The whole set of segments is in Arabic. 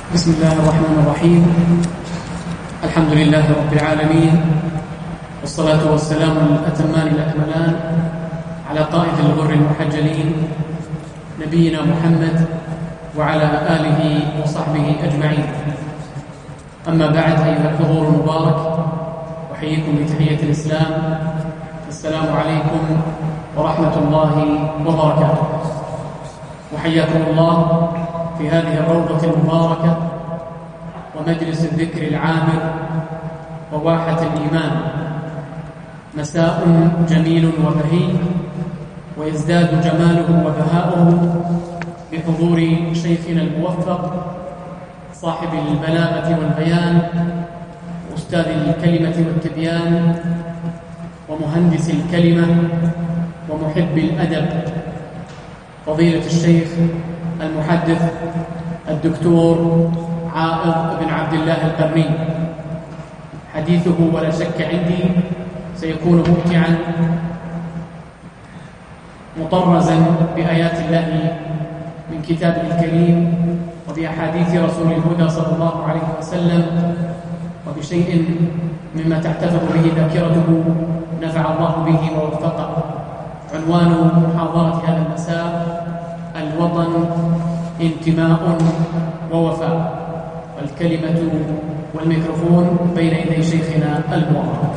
بسم الله الرحمن الرحيم. الحمد لله رب العالمين، والصلاة والسلام الأتمان الأكملان على قائد الغر المحجلين نبينا محمد وعلى آله وصحبه أجمعين. أما بعد، أيها الحضور المبارك، أحييكم بتحية الإسلام. السلام عليكم ورحمة الله وبركاته. وحياكم الله في هذه الروضة المباركة ومجلس الذكر العامر وواحة الإيمان. مساء جميل وبهي، ويزداد جماله وبهاؤه بحضور شيخنا الموفق صاحب البلاغة والبيان، أستاذ الكلمة والتبيان، ومهندس الكلمة ومحب الأدب، فضيلة الشيخ المحدث الدكتور عائض بن عبد الله القرني. حديثه ولا شك عندي سيكون ممتعا مطرزا بآيات الله من كتابه الكريم وبأحاديث رسول الهدى صلى الله عليه وسلم، وبشيء مما تحتفظ به ذاكرته نفع الله به ووفقه. عنوان محاضرة هذا المساء: الوطن انتماء ووفاء. الكلمة والميكروفون بين يدي شيخنا المبارك.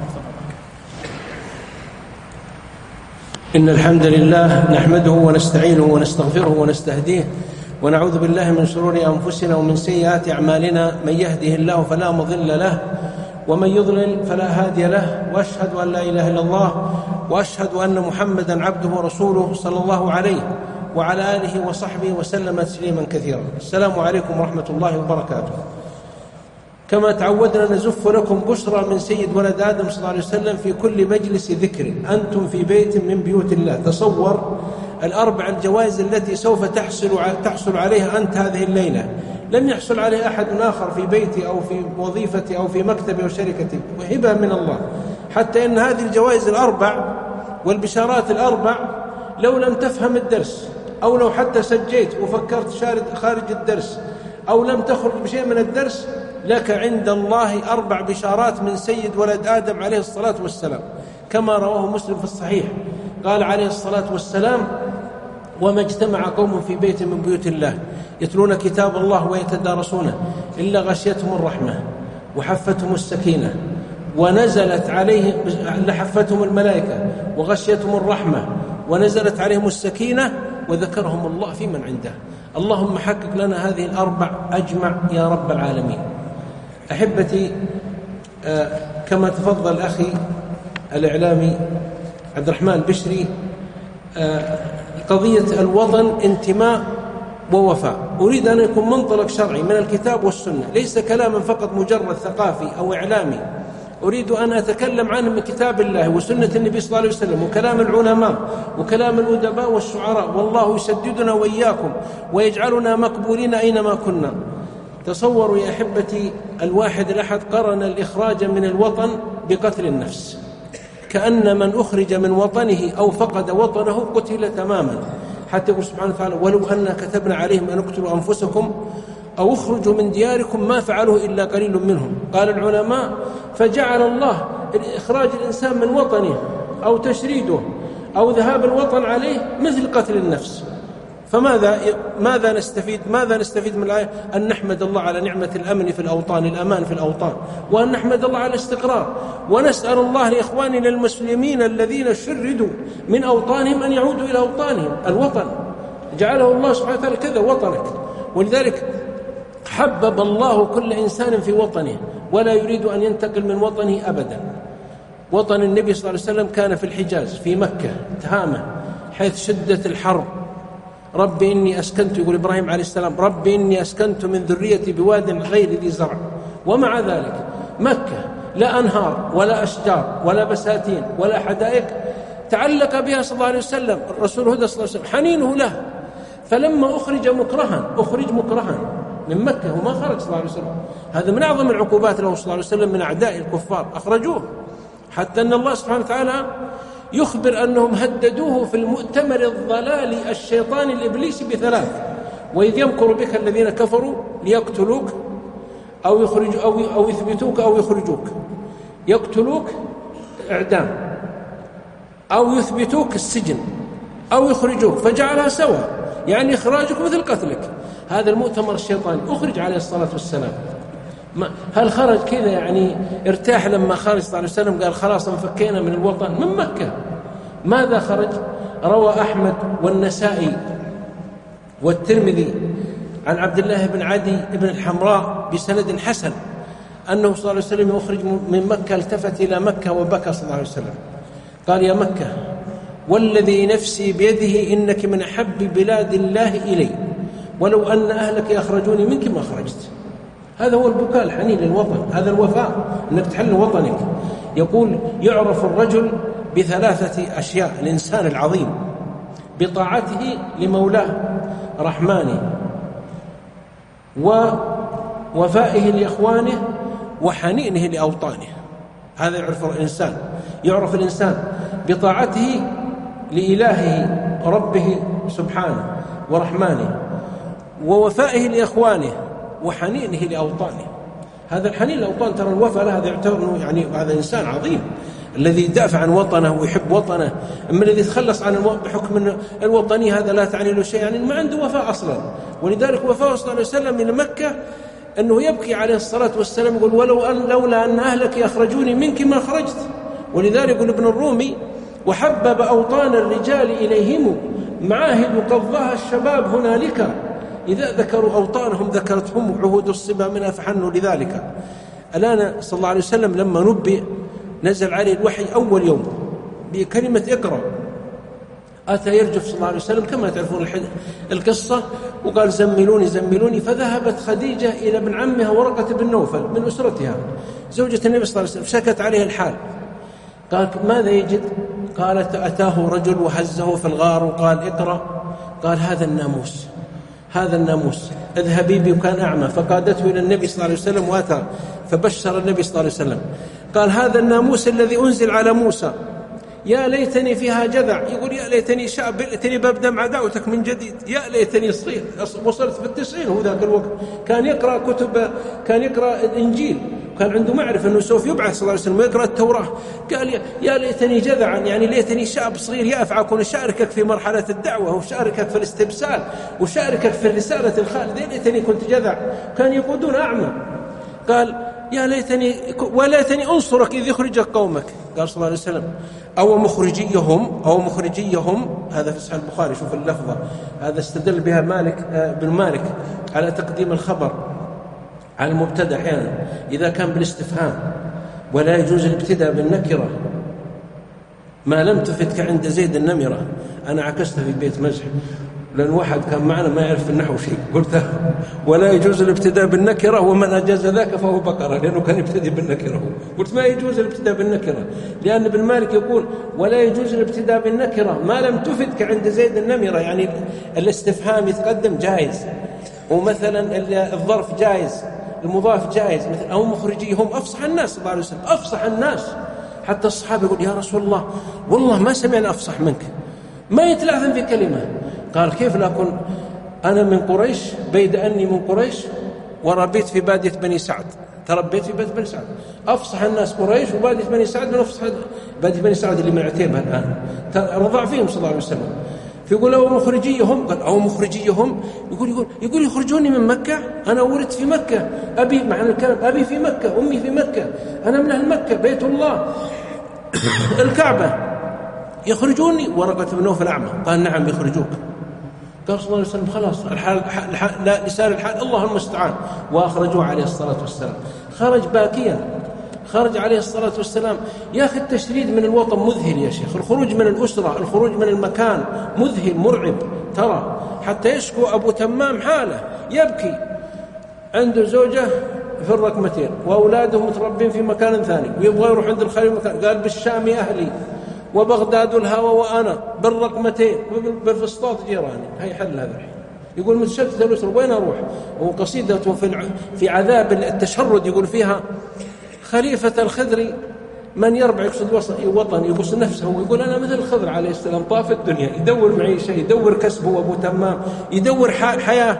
إن الحمد لله نحمده ونستعينه ونستغفره ونستهديه، ونعوذ بالله من شرور أنفسنا ومن سيئات أعمالنا. من يهده الله فلا مضل له، ومن يضلل فلا هادي له، وأشهد أن لا إله إلا الله، وأشهد أن محمدا عبده ورسوله صلى الله عليه وعلى آله وصحبه وسلم تسليما كثيرا. السلام عليكم ورحمة الله وبركاته. كما تعودنا نزف لكم بشرى من سيد ولد آدم صلى الله عليه وسلم في كل مجلس ذكر. أنتم في بيت من بيوت الله. تصور الأربع الجوائز التي سوف تحصل عليها أنت هذه الليلة، لم يحصل عليها أحد آخر في بيتي أو في وظيفتي أو في مكتبي أو شركتي، وهبة من الله. حتى إن هذه الجوائز الأربع والبشارات الأربع لو لم تفهم الدرس، أو لو حتى سجيت وفكرت خارج الدرس، أو لم تخرج بشيء من الدرس، لك عند الله 4 بشارات من سيد ولد آدم عليه الصلاة والسلام، كما رواه مسلم في الصحيح. قال عليه الصلاة والسلام: وما اجتمع قوم في بيت من بيوت الله يتلون كتاب الله ويتدارسونه إلا غشيتهم الرحمة وحفتهم السكينة ونزلت عليهم، لحفتهم الملائكة وغشيتهم الرحمة ونزلت عليهم السكينة وذكرهم الله في من عنده. اللهم حقق لنا هذه الأربع أجمع يا رب العالمين. أحبتي، كما تفضل أخي الإعلامي عبد الرحمن بشري، قضية الوطن انتماء ووفاء أريد أن يكون منطلق شرعي من الكتاب والسنة، ليس كلاما فقط مجرد ثقافي أو إعلامي. أريد أن أتكلم عنه من كتاب الله وسنة النبي صلى الله عليه وسلم وكلام العلماء وكلام الأدباء والشعراء، والله يسددنا وإياكم ويجعلنا مقبولين أينما كنا. تصوروا يا أحبتي، الواحد الأحد قرن الإخراج من الوطن بقتل النفس، كأن من أخرج من وطنه أو فقد وطنه قتل تماما. حتى يقول سبحانه وتعالى: ولو أننا كتبنا عليهم أن اقتلوا أنفسكم أو اخرجوا من دياركم ما فعلوه إلا قليل منهم. قال العلماء: فجعل الله إخراج الإنسان من وطنه أو تشريده أو ذهاب الوطن عليه مثل قتل النفس. فماذا نستفيد من الآية؟ أن نحمد الله على نعمة الأمن في الأوطان، الأمان في الأوطان، وأن نحمد الله على الاستقرار، ونسأل الله لإخواننا المسلمين الذين شردوا من أوطانهم أن يعودوا إلى أوطانهم. الوطن جعله الله سبحانه وتعالى كذا وطنك، ولذلك حبب الله كل إنسان في وطنه ولا يريد أن ينتقل من وطنه أبدا. وطن النبي صلى الله عليه وسلم كان في الحجاز في مكة تهامة حيث شدة الحرب. رب إني أسكنت، يقول إبراهيم عليه السلام: رب إني أسكنت من ذريتي بواد غير ذي زرع. ومع ذلك مكة لا أنهار ولا أشجار ولا بساتين ولا حدائق تعلق بها صلى الله عليه وسلم الرسول هدى صلى الله عليه وسلم، حنينه له. فلما أخرج مكرها من مكة وما خرج صلى الله عليه وسلم، هذا من أعظم العقوبات له صلى الله عليه وسلم من أعداء الكفار، أخرجوه. حتى أن الله سبحانه وتعالى يخبر أنهم هددوه في المؤتمر الضلالي الشيطاني الإبليسي ب3: وإذ يمكر بك الذين كفروا ليقتلوك أو يثبتوك أو يخرجوك. يقتلوك إعدام، أو يثبتوك السجن، أو يخرجوك، فجعلها سواء، يعني إخراجك مثل قتلك. هذا المؤتمر الشيطاني أخرج عليه الصلاة والسلام. هل خرج كذا يعني ارتاح لما خرج صلى الله عليه وسلم قال خلاص انفكينا من الوطن؟ من مكة. ماذا خرج؟ روى أحمد والنسائي والترمذي عن عبد الله بن عدي بن الحمراء بسند حسن أنه صلى الله عليه وسلم يخرج من مكة، التفت إلى مكة وبكى صلى الله عليه وسلم، قال: يا مكة والذي نفسي بيده إنك من أحب بلاد الله إلي، ولو أن أهلك أخرجوني منك ما خرجت. هذا هو البكاء الحنين للوطن، هذا الوفاء، أنك تحل وطنك. يقول: يعرف الرجل بثلاثة أشياء، الإنسان العظيم: بطاعته لمولاه رحمانه، ووفائه لإخوانه، وحنينه لأوطانه. هذا يعرف الإنسان بطاعته لإلهه ربه سبحانه ورحمانه، ووفائه لإخوانه، وحنينه لأوطانه. هذا الحنين لأوطان، ترى الوفاء له هذا يعتبر يعني هذا إنسان عظيم الذي يدافع عن وطنه ويحب وطنه. أما الذي يتخلص عن بحكم الوطنية هذا لا تعني له شيء، يعني ما عنده وفاء أصلا. ولذلك وفاء صلى الله عليه وسلم من مكة أنه يبكي عليه الصلاة والسلام، يقول: لولا أن أهلك يخرجوني منك ما خرجت. ولذلك يقول ابن الرومي: وحبب أوطان الرجال إليهم معاهد قضاها الشباب هنالك، إذا ذكروا أوطانهم ذكرتهم عهود الصبا منها فحنوا لذلك. الآن صلى الله عليه وسلم لما نبئ نزل عليه الوحي أول يوم بكلمة اقرأ، أتى يرجف صلى الله عليه وسلم كما تعرفون القصة، وقال: زملوني. فذهبت خديجة إلى ابن عمها ورقة بن نوفل من أسرتها زوجة النبي صلى الله عليه وسلم، شكت عليه الحال. قال: ماذا يجد؟ قالت: أتاه رجل وهزه في الغار وقال: اقرأ. قال: هذا الناموس اذهبي بي. وكان أعمى، فقادته إلى النبي صلى الله عليه وسلم وأتى فبشر النبي صلى الله عليه وسلم. قال: هذا الناموس الذي أنزل على موسى، يا ليتني فيها جذع. يقول: يا ليتني شاب، ليتني ببدأ مع دعوتك من جديد، يا ليتني صغير. وصلت في 90 هو ذاك الوقت، كان يقرأ الإنجيل، كان عنده معرفة أنه سوف يبعث صلى الله عليه وسلم ويقرأ التوراة. قال: يا ليتني جذعا، يعني ليتني شاب صغير يأفع أكون أشاركك في مرحلة الدعوة، وشاركك في الاستبسال، وشاركك في الرسالة الخالدة. يا ليتني كنت جذع. كان يقودون أعمى. قال: يا ليتني وليتني أنصرك إذ يخرجك قومك. قال صلى الله عليه وسلم: أو مخرجيهم. هذا في صحيح البخاري، شوف اللفظة، هذا استدل بها بن مالك على تقديم الخبر على المبتدأ أحيانا إذا كان بالاستفهام، ولا يجوز الابتداء بالنكرة ما لم تفتك عند زيد النمرة. أنا عكستها في بيت مزح، لأن واحد كان معنا ما يعرف النحو شيء، قلت: ولا يجوز الابتداء بالنكرة، ومن أجاز ذاك فهو بقرة، لأنه كان يبتدي بالنكرة. قلت: ما يجوز الابتداء بالنكرة، لأن ابن مالك يقول: ولا يجوز الابتداء بالنكرة ما لم تفتك عند زيد النمرة، يعني الاستفهام يتقدم جائز، ومثلا الظرف جائز، المضاف جائز، مثل أو مخرجيهم. أفصح الناس صلى الله عليه وسلم، أفصح الناس. حتى الصحابة يقول: يا رسول الله والله ما سمعنا أفصح منك، ما يتلعثم في كلمة. قال: كيف لا أكون أنا من قريش، بيد أني من قريش وربيت في بادية بني سعد، تربيت في بادية بني سعد. أفصح الناس قريش، وبادية بني سعد من أفصح بادية بني سعد اللي من عتيبها الآن، رضع فيهم صلى الله عليه وسلم. فيقول: أو مخرجيهم. قال: أو مخرجيهم. يقول يخرجوني من مكة، أنا ولدت في مكة، أبي معنى الكلام أبي في مكة، أمي في مكة، أنا من أهل مكة، بيت الله الكعبة، يخرجوني؟ ورقة بن نوفل أعمى. قال: نعم يخرجوك. قال صلى الله عليه وسلم: خلاص الحال لا لسان الحال، الله المستعان. وأخرجوه عليه الصلاة والسلام. خرج باكيا، خرج عليه الصلاة والسلام. يا أخي التشريد من الوطن مذهل يا شيخ، الخروج من الأسرة، الخروج من المكان مذهل مرعب. ترى حتى يشكو أبو تمام حاله، يبكي، عنده زوجة في الرقمتين وأولاده متربين في مكان ثاني، ويبغى يروح عند الخليل مكان. قال: بالشام أهلي وبغداد الهوى وأنا بالرقمتين وبالفسطاط جيراني. هي حل هذا الحين. يقول: متشتت الأسرة وين أروح؟ وقصيدته في عذاب التشرد يقول فيها: خليفة الخضر من يربع، يقصد وطن، يقصد نفسه، ويقول: أنا مثل الخضر عليه السلام، طاف الدنيا، يدور معي شيء، يدور كسبه أبو تمام، يدور حياة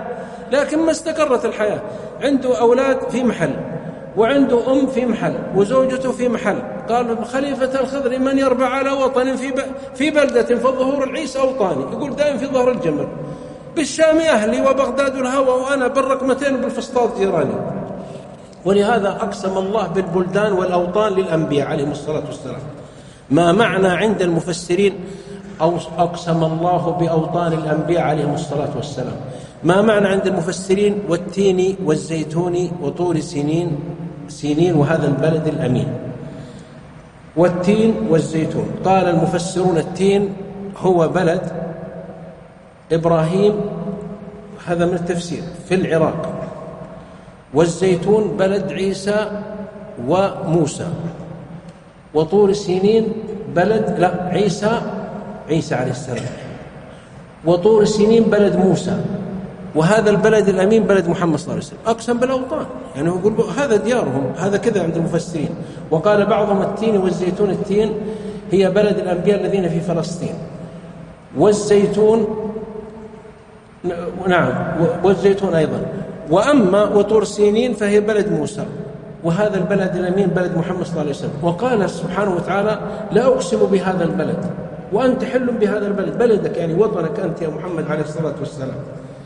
لكن ما استقرت الحياة، عنده أولاد في محل، وعنده أم في محل، وزوجته في محل. قال خليفة الخضر من يربع على وطن في بلدة فالظهور العيس أوطاني، يقول دائم في ظهر الجمل، بالشام أهلي وبغداد الهوى وأنا بالرقمتين بالفسطاط جيراني. ولهذا أقسم الله بالبلدان والأوطان للأنبياء عليهم الصلاة والسلام. ما معنى عند المفسرين أو أقسم الله بأوطان الأنبياء عليهم الصلاة والسلام؟ ما معنى عند المفسرين والتين والزيتون وطور سينين وهذا البلد الأمين؟ والتين والزيتون، قال المفسرون التين هو بلد إبراهيم، هذا من التفسير، في العراق، والزيتون بلد عيسى وموسى، وطور سينين بلد عيسى عليه السلام، وطور سينين بلد موسى، وهذا البلد الأمين بلد محمد صلى الله عليه وسلم. أقسم بالأوطان، يعني هو يقول هذا ديارهم، هذا كذا عند المفسرين. وقال بعضهم التين والزيتون، التين هي بلد الأنبياء الذين في فلسطين، والزيتون نعم والزيتون أيضا، وأما وطور سينين فهي بلد موسى، وهذا البلد الأمين بلد محمد صلى الله عليه وسلم. وقال سبحانه وتعالى لا أقسم بهذا البلد وأنت حل بهذا البلد، بلدك يعني وطنك أنت يا محمد عليه الصلاة والسلام.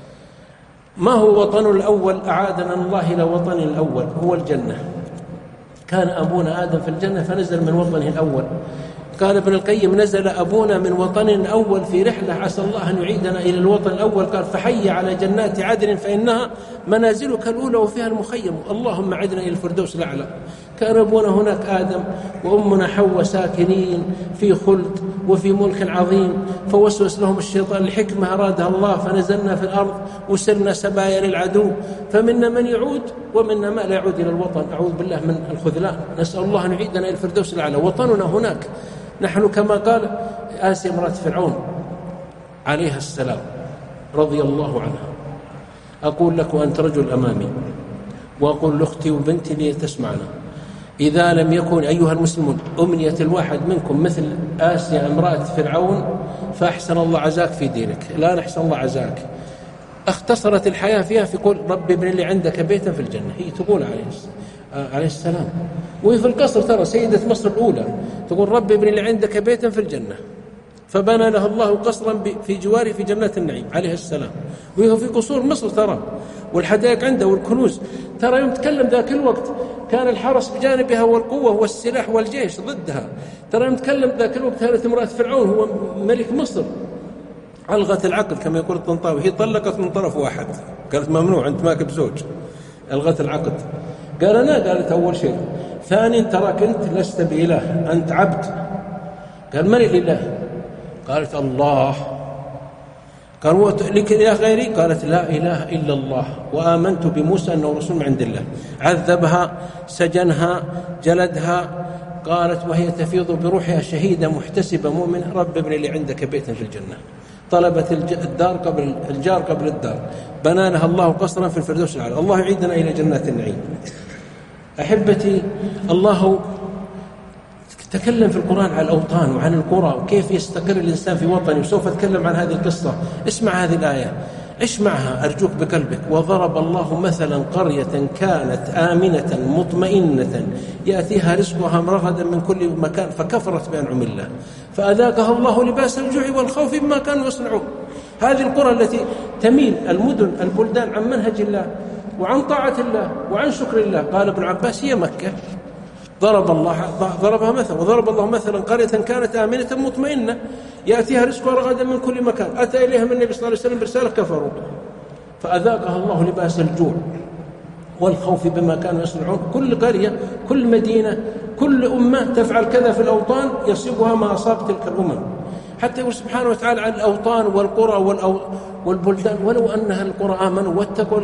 ما هو وطن الأول؟ أعادنا الله إلى وطن الأول هو الجنة. كان أبونا آدم في الجنة فنزل من وطنه الأول. قال ابن القيم نزل أبونا من وطن أول في رحلة عسى الله أن يعيدنا إلى الوطن الأول. قال فحي على جنات عدن فإنها منازلك الأولى وفيها المخيم، اللهم عدنا إلى الفردوس الأعلى. كان أبونا هناك آدم وأمنا حواء ساكنين في خلد وفي ملك عظيم، فوسوس لهم الشيطان لحكمة أرادها الله، فنزلنا في الأرض وسرنا سبايا للعدو، فمنا من يعود ومنا ما لا يعود إلى الوطن. أعوذ بالله من الخذلان، نسأل الله أن يعيدنا إلى الفردوس الأعلى. وطننا هناك نحن، كما قال آسيا امرأة فرعون عليها السلام رضي الله عنها: أقول لك وأنت رجل أمامي، وأقول لأختي وبنتي لي تسمعنا، إذا لم يكن أيها المسلمون أمنية الواحد منكم مثل آسيا امرأة فرعون فأحسن الله عزاك في دينك، لا نحسن الله عزاك. اختصرت الحياة فيها في قول رب ابن لي عندك بيتا في الجنة. هي تقول عليه السلام، وهي في القصر ترى سيدة مصر الأولى تقول رب ابن لي عندك بيتا في الجنة، فبنى له الله قصرا في جواره في جنات النعيم عليه السلام. وهي في قصور مصر ترى، والحدائق عنده والكنوز. ترى يوم تكلم ذاك الوقت كان الحرس بجانبها والقوة والسلاح والجيش ضدها. ترى يوم تكلم ذاك الوقت كانت امرأة فرعون هو ملك مصر، ألغت العقد كما يقول الطنطاوي، هي طلقت من طرف واحد، قالت ممنوع أنت ماك بزوج، ألغت العقد. قال أنا، قالت أول شيء. ثاني تراك أنت لست بإله، أنت عبد. قال من الإله؟ قالت الله. قال لك إله غيري؟ قالت لا إله إلا الله، وآمنت بموسى أنه رسول من عند الله. عذبها، سجنها، جلدها. قالت وهي تفيض بروحها شهيدة محتسبة مؤمنة رب ابن لي عندك بيتا في الجنة. طلبت الجار قبل الدار، بنى لها الله قصرا في الفردوس الأعلى. الله يعيدنا إلى جنات النعيم. أحبتي، الله تكلم في القرآن عن الأوطان وعن القرى وكيف يستقر الإنسان في وطنه، وسوف أتكلم عن هذه القصة. اسمع هذه الآية، اسمعها أرجوك بقلبك. وضرب الله مثلا قرية كانت آمنة مطمئنة يأتيها رزقها رغدا من كل مكان فكفرت بأنعم الله فأذاقها الله لباس الجوع والخوف بما كانوا يصنعون. هذه القرى التي تميل المدن البلدان عن منهج الله وعن طاعة الله وعن شكر الله، قال ابن عباس هي مكة. ضربها مثلا. وضرب الله مثلا قرية كانت آمنة مطمئنة يأتيها رزقها رغدا من كل مكان أتى إليها من النبي صلى الله عليه وسلم برسالة كفروا فأذاقها الله لباس الجوع والخوف بما كانوا يصنعون. كل قرية، كل مدينة، كل أمة تفعل كذا في الأوطان يصيبها ما أصاب تلك الأمم. حتى يقول سبحانه وتعالى عن الأوطان والقرى والبلدان ولو أنها القرى آمنوا واتقوا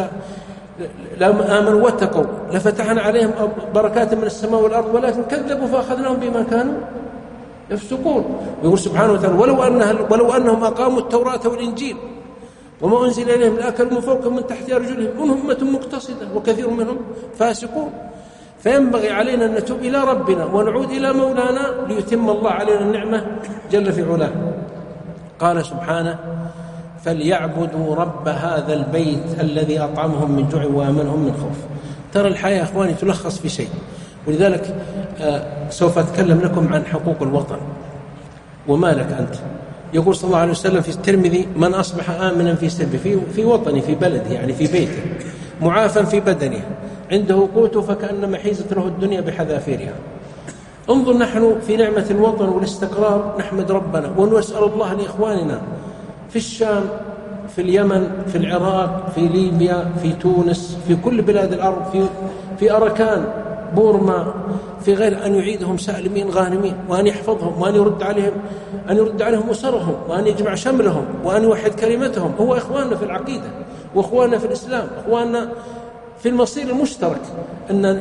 لا آمنوا واتقوا لفتحنا عليهم بركات من السماء والأرض ولكن كذبوا فأخذناهم بما كانوا يفسقون. ويقول سبحانه وتعالى ولو أنهم أقاموا التوراة والإنجيل وما أنزل إليهم لأكلوا من فوقهم من تحت أرجلهم منهم أمة مقتصدة وكثير منهم فاسقون. فينبغي علينا أن نتوب إلى ربنا ونعود إلى مولانا ليتم الله علينا النعمة جل في علاه. قال سبحانه فليعبدوا رب هذا البيت الذي أطعمهم من جوع وآمنهم من خوف. ترى الحياة أخواني تلخص في شيء، ولذلك سوف أتكلم لكم عن حقوق الوطن. وما لك أنت؟ يقول صلى الله عليه وسلم في الترمذي: من أصبح آمنا في سربه، في وطنه، في بلده، يعني في بيته، معافا في بدنه، عنده قوته فكأنما حيزت له الدنيا بحذافيرها. انظر، نحن في نعمة الوطن والاستقرار نحمد ربنا ونسأل الله لإخواننا في الشام، في اليمن، في العراق، في ليبيا، في تونس، في كل بلاد الأرض، في أركان، بورما، في غير، أن يعيدهم سالمين غانمين، وأن يحفظهم، وأن يرد عليهم أسرهم، وأن يجمع شملهم، وأن يوحد كلمتهم. هو إخواننا في العقيدة، وإخواننا في الإسلام، إخواننا في المصير المشترك، أن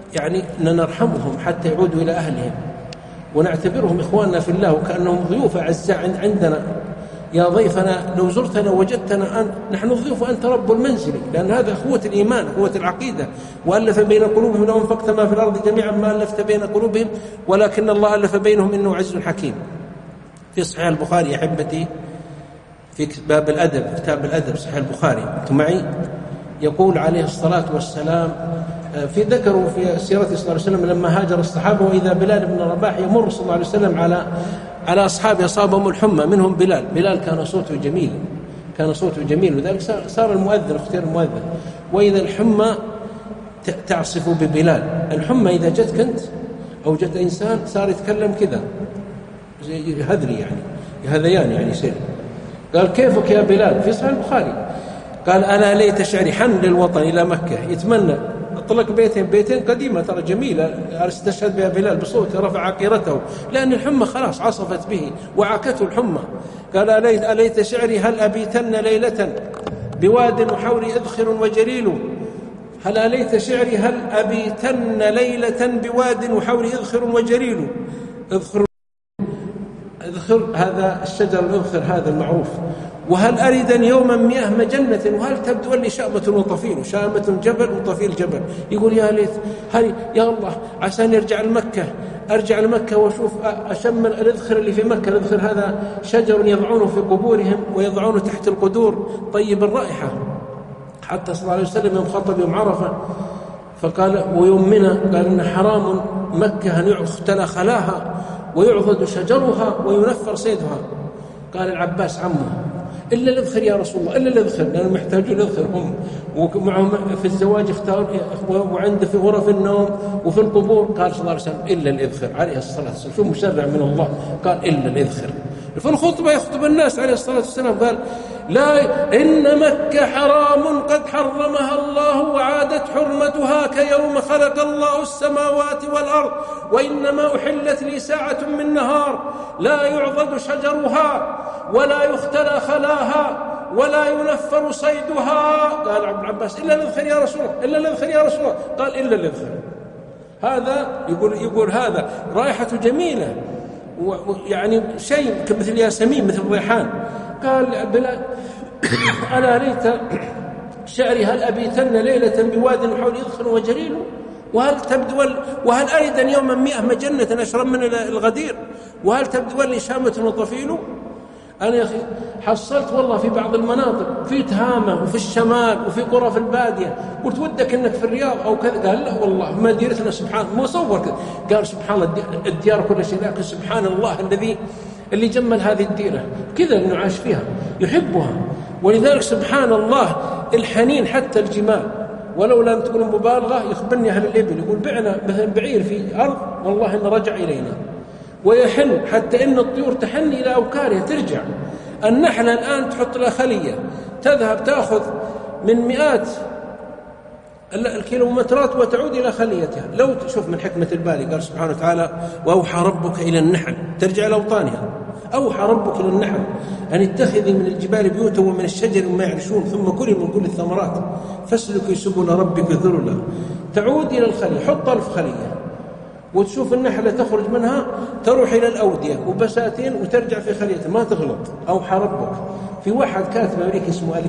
نرحمهم حتى يعودوا إلى أهلهم، ونعتبرهم إخواننا في الله، وكأنهم ضيوف أعزاء عندنا. يا ضيفنا لو زرتنا وجدتنا نحن الضيوف وأنت رب المنزل، لأن هذا أخوة الإيمان، أخوة العقيدة. وألف بين قلوبهم لو أنفقت ما في الأرض جميعا ما ألفت بين قلوبهم ولكن الله ألف بينهم إنه عزيز حكيم. في صحيح البخاري يا أحبتي، في باب الأدب، كتاب الأدب، صحيح البخاري، أنتم معي؟ يقول عليه الصلاة والسلام، في ذكروا في سيرته صلى الله عليه وسلم لما هاجر الصحابة، وإذا بلال بن رباح يمر صلى الله عليه وسلم على أصحابه أصابهم الحمى، منهم بلال كان صوته جميل، وذلك صار المؤذن، اختيار المؤذن. وإذا الحمى تعصف ببلال، الحمى إذا جتك أنت أو جت إنسان صار يتكلم كذا زي هذري، يعني هذيان، يعني سير. قال: كيفك يا بلال؟ في صحيح البخاري. قال: ألا ليت شعري، حن للوطن إلى مكة، يتمنى أطلق بيتين قديمة ترى جميلة، استشهد بها بلال بصوته، رفع عقيرته، لأن الحمى خلاص عصفت به وعاكته الحمى. قال: أليت شعري هل أبيتن ليلة بواد وحوري إذخر وجليل. هل أليت شعري هل أبيتن ليلة بواد وحوري إذخر وجليل. إذخر هذا الشجر، الإذخر هذا المعروف. وهل أردا يوما مياه مجنة، وهل تبدو لي شامة وطفيل، شامة جبل وطفيل جبل. يقول: يا ليت، يا الله عسى أن أرجع لمكة وأشوف، أشم الإذخر اللي في مكة. الإذخر هذا شجر يضعونه في قبورهم ويضعونه تحت القدور، طيب الرائحة. حتى صلى الله عليه وسلم يوم خطب يوم عرفة فقال، ويوم منى، قال: إن حرام مكة أن يختلى خلاها ويعضد شجرها وينفر صيدها. قال العباس عمه: إلا الإذخر يا رسول الله، إلا الإذخر، لأنهم يحتاجون الإذخر هم، ومعهم في الزواج وعنده في غرف النوم وفي القبور. قال صلى الله عليه وسلم: إلا الإذخر، عليه الصلاة والسلام. شو مشرع من الله، قال: إلا الإذخر. في الخطبة يخطب الناس عليه الصلاة والسلام، قال: لا، إن مكة حرام قد حرمها الله، وعادت حرمتها كيوم خلق الله السماوات والأرض، وإنما أحلت لي ساعة من نهار لا يعضد شجرها ولا يختلى خلاها ولا ينفر صيدها. قال ابن عباس: إلا الإذخر يا رسول الله، إلا الإذخر يا رسول الله. قال: إلا الإذخر. هذا يقول هذا رائحة جميلة، ويعني شيء مثل ياسمين، مثل الريحان. قال بلال: ألا ليت شعري هل أبيتن ليلة بواد وحول إذخر وجليل، وهل أردا يوما مياه مجنة أشرب من الغدير، وهل تبدو لي شامة وطفيل. أنا يا أخي حصلت والله في بعض المناطق، في تهامة وفي الشمال وفي قرى في البادية، قلت ودك إنك في الرياض أو كذا. قال: لا والله ما ديرتنا، سبحان الله، مصور كذا. قال: سبحان الله، الديار كل شيء، لكن سبحان الله اللي جمل هذه الديرة كذا، إنه عاش فيها يحبها. ولذلك سبحان الله الحنين حتى الجمال، ولو لم تكون مبالغة. يخبرني أهل الإبل، يقول: بعنا مثلا بعير في أرض، والله إنه رجع إلينا، ويحن حتى إن الطيور تحن إلى أوكارها ترجع. النحلة الآن تحط لها خلية، تذهب تأخذ من مئات الكيلومترات وتعود إلى خليتها. لو تشوف من حكمة الباري، قال سبحانه وتعالى: وأوحى ربك إلى النحل، ترجع إلى أوطانها. أوحى ربك إلى النحل أن اتخذي من الجبال بيوتا ومن الشجر وما يعرشون، ثم كلي من كل الثمرات فاسلكي سبل ربك ذللا. تعود إلى الخلية، حط ألف خلية، وتشوف النحلة تخرج منها تروح إلى الأودية وبساتين وترجع في خليتها، ما تغلط. أوحى ربك. في واحد كاتب أمريكي اسمه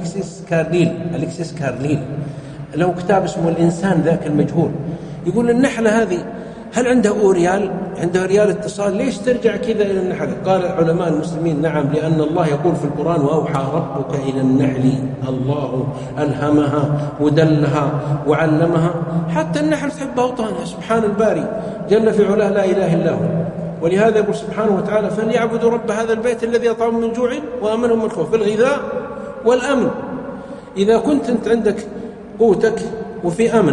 أليكسيس كارليل، له كتاب اسمه الإنسان ذاك المجهول. يقول النحلة هذه هل عنده ريال؟ عنده ريال اتصال، ليش ترجع كذا إلى النحل؟ قال علماء المسلمين نعم، لأن الله يقول في القرآن وأوحى ربك إلى النحل، الله ألهمها ودلها وعلمها، حتى النحل تحب أوطانها. سبحان الباري جل في علاه لا إله إلا هو. ولهذا يقول سبحانه وتعالى فليعبدوا رب هذا البيت الذي أطعمهم من جوع وآمنهم من خوف، في الغذاء والأمن. إذا كنت أنت عندك قوتك وفي أمن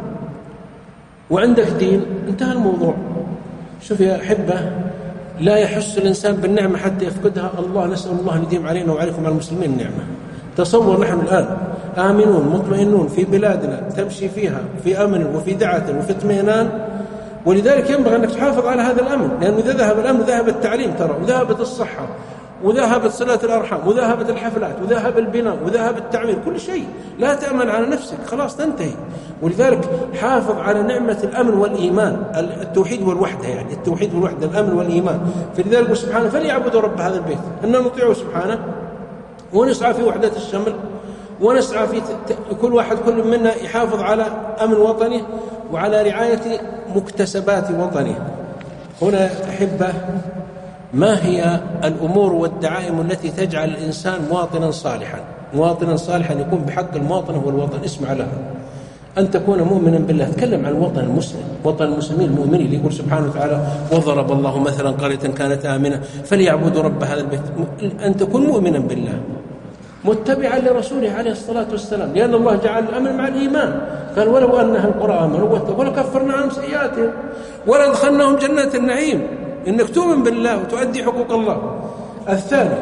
وعندك دين انتهى الموضوع. شوف يا أحبة، لا يحس الإنسان بالنعمة حتى يفقدها. الله نسأل الله أن يديم علينا وعليكم على المسلمين النعمة. تصور نحن الآن آمنون مطمئنون في بلادنا، تمشي فيها في أمن وفي دعة وفي اطمئنان، ولذلك ينبغي أنك تحافظ على هذا الأمن، لأنه إذا ذهب الأمن ذهب التعليم ترى، وذهبت الصحة، وذهبت صلة الأرحام، وذهبت الحفلات، وذهب البناء، وذهب التعمير، كل شيء. لا تأمن على نفسك خلاص تنتهي. ولذلك حافظ على نعمة الأمن والإيمان، التوحيد والوحدة، يعني التوحيد والوحدة، الأمن والإيمان. فلذلك سبحانه فليعبدوا رب هذا البيت، أن نطيعه سبحانه ونسعى في وحدة الشمل، ونسعى في كل منا يحافظ على أمن وطنه وعلى رعاية مكتسبات وطنه. هنا أحبة، ما هي الأمور والدعائم التي تجعل الإنسان مواطنا صالحا؟ مواطنا صالحا يكون بحق المواطن والوطن. اسمع لها، أن تكون مؤمنا بالله. تكلم عن الوطن المسلم، وطن المسلمين المؤمنين. يقول سبحانه وتعالى وضرب الله مثلا قرية كانت آمنة فليعبدوا رب هذا البيت. أن تكون مؤمنا بالله متبعا لرسوله عليه الصلاة والسلام، لأن الله جعل الأمن مع الإيمان. قال ولو أنها القرى آمنوا واتقوا لكفرنا عنهم سيئاتهم ولأدخلناهم جنات النعيم. إنك تؤمن بالله وتؤدي حقوق الله. الثاني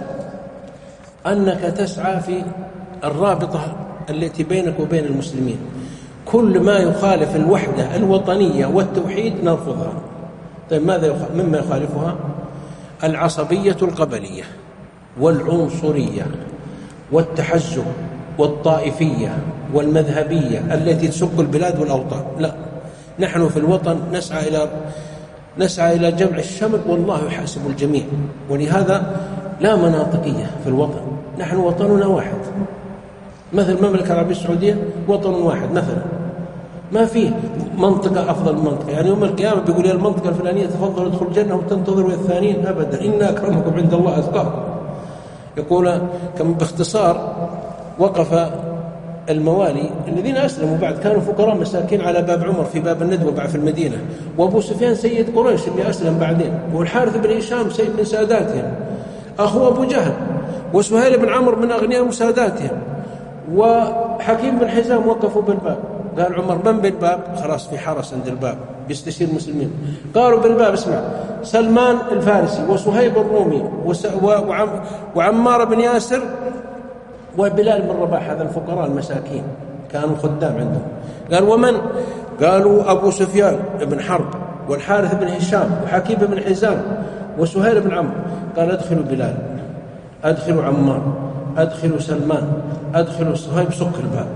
أنك تسعى في الرابطة التي بينك وبين المسلمين. كل ما يخالف الوحدة الوطنية والتوحيد نرفضها. طيب ماذا مما يخالفها؟ العصبية القبلية والعنصرية والتحزب والطائفية والمذهبية التي تسق البلاد والأوطان. لا، نحن في الوطن نسعى إلى جمع الشمل، والله يحاسب الجميع. ولهذا لا مناطقية في الوطن، نحن وطننا واحد. مثل المملكة العربية السعودية وطن واحد مثلا، ما فيه منطقة أفضل من منطقة. يعني يوم القيامة بيقول يا المنطقة الفلانية تفضل ادخل الجنة وتنتظروا الثانيين أبدا، إن أكرمكم عند الله أتقاكم. يقول كم باختصار، وقف الموالي الذين أسلموا بعد كانوا فقراء مساكين على باب عمر في باب الندوة بعد في المدينة، وأبو سفيان سيد قريش اللي أسلم بعدين، والحارث بن هشام سيد من ساداتهم، أخو أبو جهل، وسهيل بن عمرو من أغنياء ساداتهم، وحكيم بن حزام وقفوا بالباب. قال عمر من بالباب؟ خلاص في حرس عند الباب بيستشير المسلمين. قالوا بالباب اسمع سلمان الفارسي وصهيب الرومي وعمار بن ياسر وبلال بن رباح، هذا الفقراء المساكين كانوا خدام عندهم. قال ومن؟ قالوا أبو سفيان بن حرب والحارث بن هشام وحكيم بن حزام وسهيل بن عمرو. قال ادخلوا بلال، ادخلوا عمار، ادخلوا سلمان، ادخلوا صهيب، سك الباب.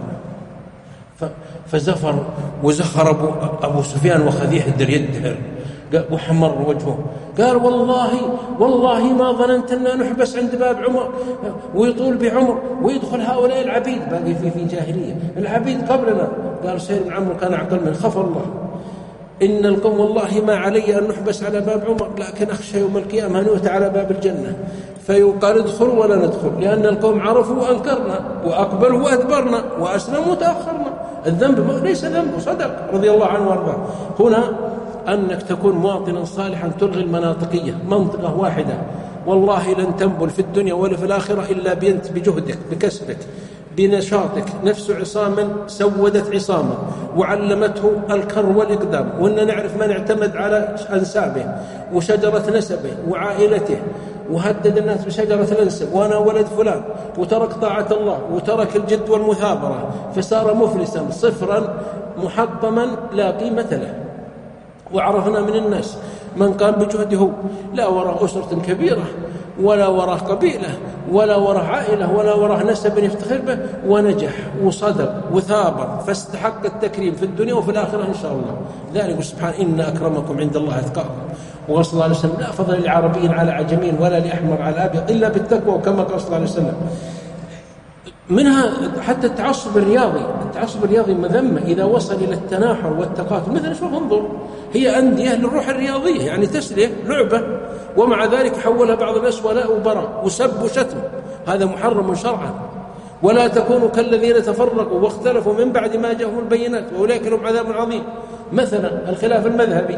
فزفر وزخر أبو سفيان وخذيه الدر وحمر وجهه. قال والله ما ظننت أننا نحبس عند باب عمر ويطول بعمر ويدخل هؤلاء العبيد. باقي في جاهلية العبيد قبلنا. قال سهيل بن عمرو كان أعقل من خف الله، إن القوم والله ما علي أن نحبس على باب عمر، لكن أخشى يوم القيامة أن يؤتى على باب الجنة فيقال ادخلوا ولا ندخل، لأن القوم عرفوا وأنكرنا وأقبلوا وأدبرنا وأسلموا وتأخرنا. الذنب ليس ذنبه، صدق رضي الله عنه وارضاه. هنا أنك تكون مواطنا صالحا، تلغي المناطقية، منطقة واحدة. والله لن تنبل في الدنيا ولا في الآخرة إلا بجهدك بكسبك بنشاطك. نفس عصام سودت عصاما وعلمته الكر والإقدام، وأن نعرف من اعتمد على أنسابه وشجرة نسبه وعائلته، وهدد الناس بشجرة الأنسب، وأنا ولد فلان، وترك طاعة الله وترك الجد والمثابرة، فصار مفلسا صفرا محطما لا قيمة له. وعرفنا من الناس من قام بجهده لا وراء أسرة كبيرة ولا وراء قبيلة ولا وراء عائلة ولا وراء نسب يفتخر به، ونجح وصدق وثابر فاستحق التكريم في الدنيا وفي الآخرة إن شاء الله. ذلك سبحانه إن أكرمكم عند الله أتقاكم. وصلى الله عليه وسلم لا فضل لعربي على عجمين ولا لأحمر على أبيض إلا بالتقوى، وكما قال صلى الله عليه وسلم منها حتى التعصب الرياضي مذمة إذا وصل إلى التناحر والتقاتل. مثلا شوف انظر، هي أندية للروح الرياضية، يعني تسلية لعبة، ومع ذلك حولها بعض الناس ولاء وبراء وسب وشتم، هذا محرم شرعا. ولا تكونوا كالذين تفرقوا واختلفوا من بعد ما جاءهم البينات وأولئك لهم عذاب عظيم. مثلا الخلاف المذهبي،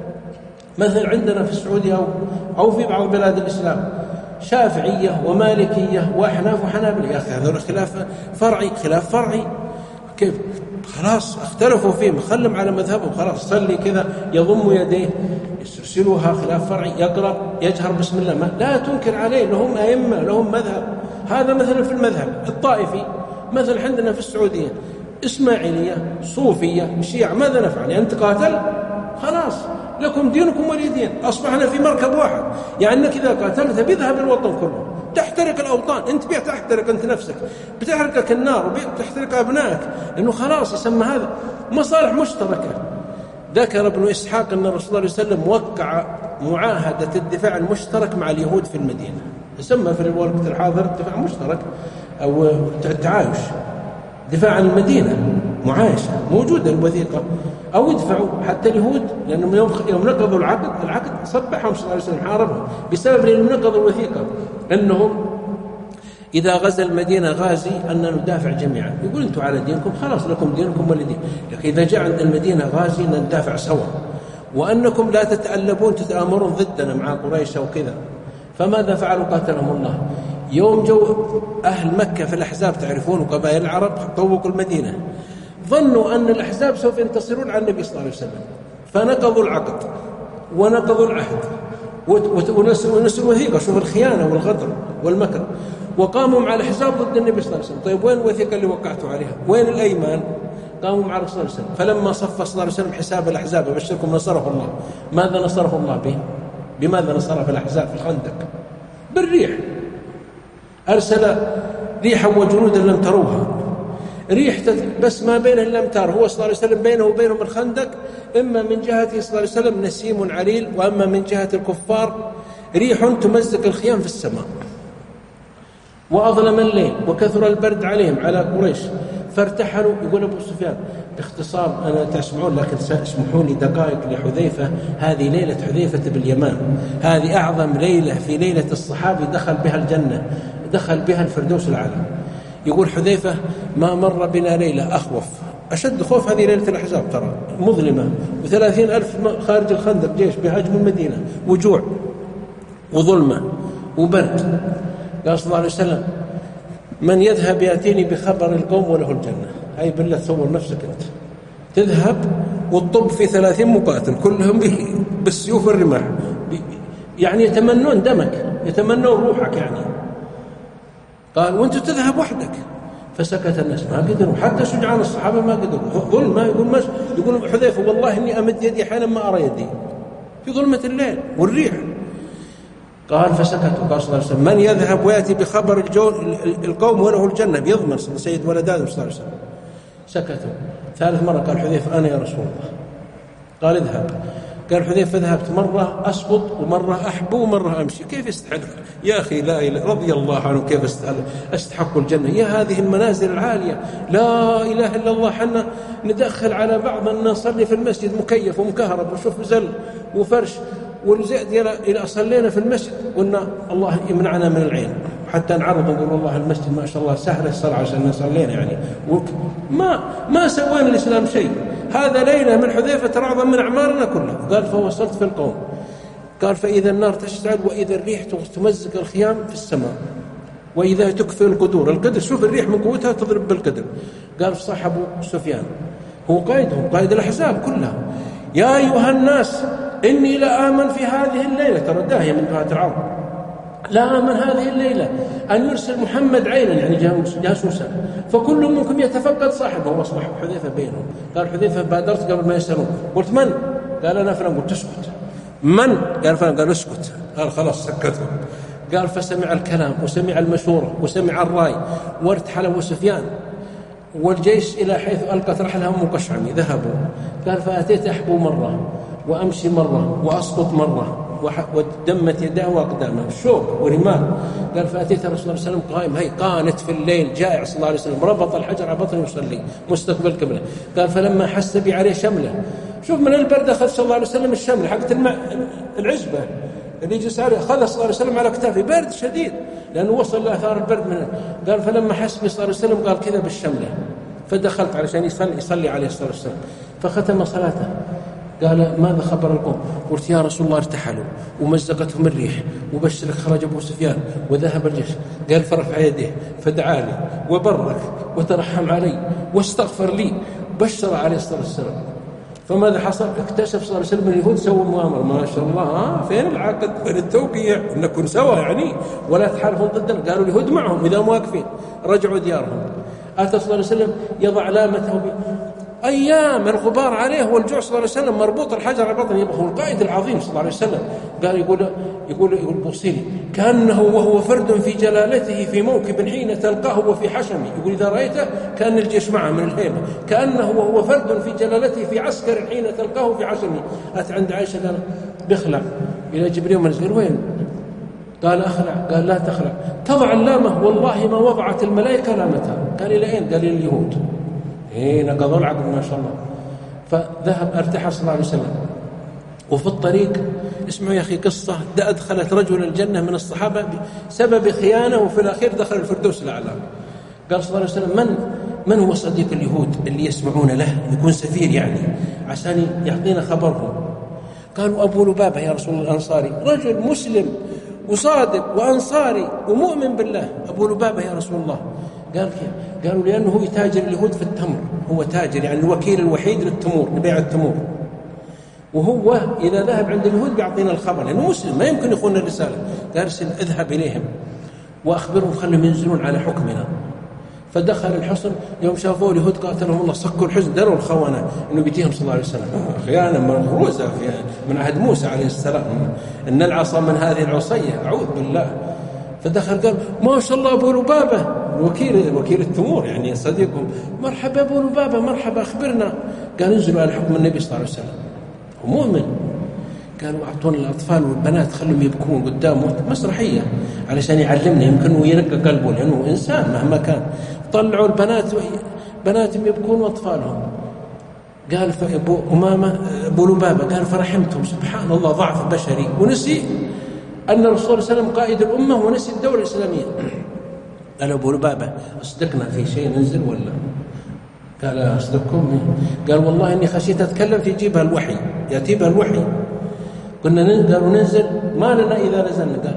مثلا عندنا في السعودية أو في بعض بلاد الإسلام شافعية ومالكية وأحناف وحنابلة. يا أخي هذا خلاف فرعي كيف؟ خلاص اختلفوا فيه، مخلم على مذهبه، خلاص صلي كذا يضم يديه يسلسلها، خلاف فرعي، يقرأ يجهر بسم الله، ما لا تنكر عليه، لهم أئمة لهم مذهب. هذا مثلا في المذهب الطائفي. مثلا عندنا في السعودية إسماعيلية صوفية شيعة، ماذا نفعل؟ أنت قاتل خلاص لكم دينكم ولي دين، أصبحنا في مركب واحد. يعني أنك إذا قاتلت بيذهب الوطن كله، تحترق الأوطان، أنت بتحترق أنت نفسك، بتحرقك النار وبتحترق أبنائك، لأنه خلاص يسمى هذا مصالح مشتركة. ذكر ابن إسحاق أن الرسول صلى الله عليه وسلم وقع معاهدة الدفاع المشترك مع اليهود في المدينة، يسمى في الوقت الحاضر دفاع مشترك أو تعايش، دفاع عن المدينة، معايشة موجودة الوثيقة، أو يدفعوا حتى اليهود، لأنهم يوم نقضوا العقد صبحهم صلى الله عليه وسلم، حاربهم بسبب أنهم نقضوا الوثيقة، أنهم إذا غزا المدينة غازي أننا ندافع جميعا. يقول أنتم على دينكم خلاص لكم دينكم ولي دين، لكن إذا جاء عند المدينة غازي ندافع سوا، وأنكم لا تتألبون تتآمرون ضدنا مع قريش وكذا. فماذا فعلوا؟ قاتلهم الله. يوم جو أهل مكة في الأحزاب، تعرفون قبائل العرب طوقوا المدينة، ظنوا أن الأحزاب سوف ينتصرون على النبي صلى الله عليه وسلم، فنقضوا العقد ونقضوا العهد ونسوا الوثيقة. شوف الخيانة والغدر والمكر، وقاموا مع الأحزاب ضد النبي صلى الله عليه وسلم. طيب وين الوثيقة اللي وقعتوا عليها؟ وين الأيمان؟ قاموا مع الرسول صلى الله عليه وسلم. فلما صفى صلى الله عليه وسلم حساب الأحزاب أبشركم نصره الله. ماذا نصره الله به؟ بماذا نصره في الأحزاب في الخندق؟ بالريح، أرسل ريحا وجنودا لم تروها، ريح بس ما بينه لم تر. هو صلى الله عليه وسلم بينه وبينهم الخندق، إما من جهته صلى الله عليه وسلم نسيم عليل، وأما من جهة الكفار ريح تمزق الخيام في السماء. وأظلم الليل وكثر البرد عليهم على قريش، فارتحلوا. يقول أبو سفيان باختصار، أنا تسمعون لكن اسمحوا لي دقائق لحذيفة. هذه ليلة حذيفة باليمان، هذه أعظم ليلة في ليلة الصحابي دخل بها الجنة، دخل بها الفردوس الأعلى. يقول حذيفة ما مر بنا ليلة أخوف، أشد خوف هذه ليلة الأحزاب، ترى مظلمة، و30,000 خارج الخندق جيش بهاجم المدينة، وجوع وظلمة وبرد. قال صلى الله عليه وسلم من يذهب يأتيني بخبر القوم وله الجنة. هاي بالله تصور نفسك أنت تذهب وتطب في 30 مقاتل كلهم بالسيوف والرماح، يعني يتمنون دمك، يتمنون روحك يعني. قال وانت تذهب وحدك. فسكت الناس، ما قدروا، حتى شجعان الصحابة ما قدروا. ظلمة، يقول حذيفة والله إني أمد يدي حين ما أرى يدي في ظلمة الليل والريح. قال فسكتوا. قال صلى الله عليه وسلم من يذهب ويأتي بخبر القوم وله الجنة، بيضمن سيد ولد آدم صلى الله عليه وسلم. سكتوا. ثالث مرة قال حذيفة أنا يا رسول الله. قال اذهب. قال حذيفة ذهبت مرة أسقط ومرة أحبو ومرة أمشي. كيف يستحق يا أخي؟ لا إله رضي الله عنه، كيف استحق الجنة؟ يا هذه المنازل العالية، لا إله إلا الله. حنا ندخل على بعض الناس نصلي في المسجد مكيف ومكهرب وشوف زل وفرش والزئد إلى صلينا في المسجد قلنا الله يمنعنا من العين، حتى نعرض نقول والله المسجد ما شاء الله سهل الصلاة عشان صلينا يعني. ما سوينا الإسلام شيء. هذا ليلة من حذيفة ترى أعظم من أعمارنا كلها. قال فوصلت في القوم. قال فإذا النار تشتعل، وإذا الريح تمزق الخيام في السماء، وإذا تكفي القدر، شوف الريح من قوتها تضرب بالقدر. قال صاحب سفيان هو قائدهم، قائد الأحزاب كلها، يا أيها الناس إني لا آمن في هذه الليلة، ترى داهية من دهات العرب، لا آمن هذه الليلة أن يرسل محمد عينا يعني جاسوسا، فكل منكم يتفقد صاحبه. وأصبح حذيفة بينهم. قال حذيفة بادرت قبل ما يسألون، قلت من؟ قال أنا فلان. قلت اسكت. من؟ قال فلان. قال اسكت. قال خلاص سكتهم. قال فسمع الكلام وسمع المشورة وسمع الرأي، وارتحل أبو سفيان والجيش إلى حيث ألقت رحلها أم قشعمي، ذهبوا. قال فأتيت أحبو مرة وأمشي مرة وأسقط مرة ودمت يداه وأقدامه شوك ورمال. قال فأتيت الرسول صلى الله عليه وسلم قائم هي قانت في الليل جائع صلى الله عليه وسلم ربط الحجر على بطنه يصلي مستقبل قبله. قال فلما حس بي عليه شمله، شوف من البرد أخذ صلى الله عليه وسلم الشمله حقت العزبة اللي يجلس عليه، أخذ صلى الله عليه وسلم على كتافه برد شديد لأنه وصل لأثار البرد منه. قال فلما حس بي صلى الله عليه وسلم قال كذا بالشمله، فدخلت علشان يصلي عليه الصلاة والسلام فختم صلاته. قال ماذا خبر القوم؟ قلت يا رسول الله ارتحلوا ومزقتهم الريح وبشرك خرج أبو سفيان وذهب الجيش. قال فرفع يديه فدعا لي وبرك وترحم علي واستغفر لي، بشر عليه الصلاة والسلام. فماذا حصل؟ اكتشف صلى الله عليه وسلم اليهود سووا مؤامرة ما شاء الله، فين العقد بين التوقيع نكون سوا يعني ولا تحالفون ضدنا. قالوا اليهود معهم إذا مواقفين، رجعوا ديارهم. أتى صلى الله عليه وسلم يضع علامته أيام الغبار عليه والجوع صلى الله عليه وسلم مربوط الحجر على بطنه. يبقى القائد العظيم صلى الله عليه وسلم. قال يقول بوصيري كأنه وهو فرد في جلالته في موكب حين تلقاه وفي حشمه. يقول إذا رأيته كأن الجيش معه من الهيبة، كأنه وهو فرد في جلالته في عسكر حين تلقاه في حشمه. أتى عند عائشة قال بخلع إلى جبريل منزل وين؟ قال أخلع. قال لا تخلع، تضع اللامة والله ما وضعت الملائكة لامتها. قال إلى أين؟ قال إلى اليهود. نقضوا العقد ما شاء الله. فذهب ارتحل صلى الله عليه وسلم. وفي الطريق اسمعوا يا أخي قصة أدخلت رجل الجنة من الصحابة بسبب خيانة وفي الأخير دخل الفردوس الأعلى. قال صلى الله عليه وسلم من هو صديق اليهود اللي يسمعون له يكون سفير يعني عشان يعطينا خبرهم؟ قالوا أبو لبابة يا رسول الله الأنصاري، رجل مسلم وصادق وأنصاري ومؤمن بالله. أبو لبابة يا رسول الله. قال كيف؟ قالوا لأنه هو يتاجر اليهود في التمر، هو تاجر يعني الوكيل الوحيد للتمور لبيع التمور، وهو إذا ذهب عند اليهود بيعطينا الخبر لأنه مسلم ما يمكن يخون الرسالة. قال اذهب إليهم وأخبرهم خلهم ينزلون على حكمنا. فدخل الحصن يوم شافوه اليهود قاتلهم الله صكوا الحزن دروا الخونة إنه بيتيهم صلى الله عليه وسلم خيانة مغروزة من عهد موسى عليه السلام، إن العصا من هذه العصية أعوذ بالله. فدخل قال ما شاء الله أبو لبابة وكيل التمور يعني صديقهم، مرحبا أبو لبابة مرحبا أخبرنا. قال انزلوا على حكم النبي صلى الله عليه وسلم ومؤمن. قالوا أعطونا الأطفال والبنات خلهم يبكون قدامه مسرحية علشان يعلمنا يمكن ينقى قلبه لأنه إنسان مهما كان. طلعوا البنات بناتهم يبكون وأطفالهم. قال فأبو أمامة أبو لبابة قال فرحمتهم سبحان الله ضعف بشري ونسي أن الرسول صلى الله عليه وسلم قائد الأمة ونسي الدولة الإسلامية. قال أبو لبابة أصدقنا في شيء ننزل ولا؟ قال أصدقكم؟ قال والله إني خشيت أتكلم في جيبها الوحي يأتي بها الوحي. قالوا ننزل ما لنا إذا نزلنا. قال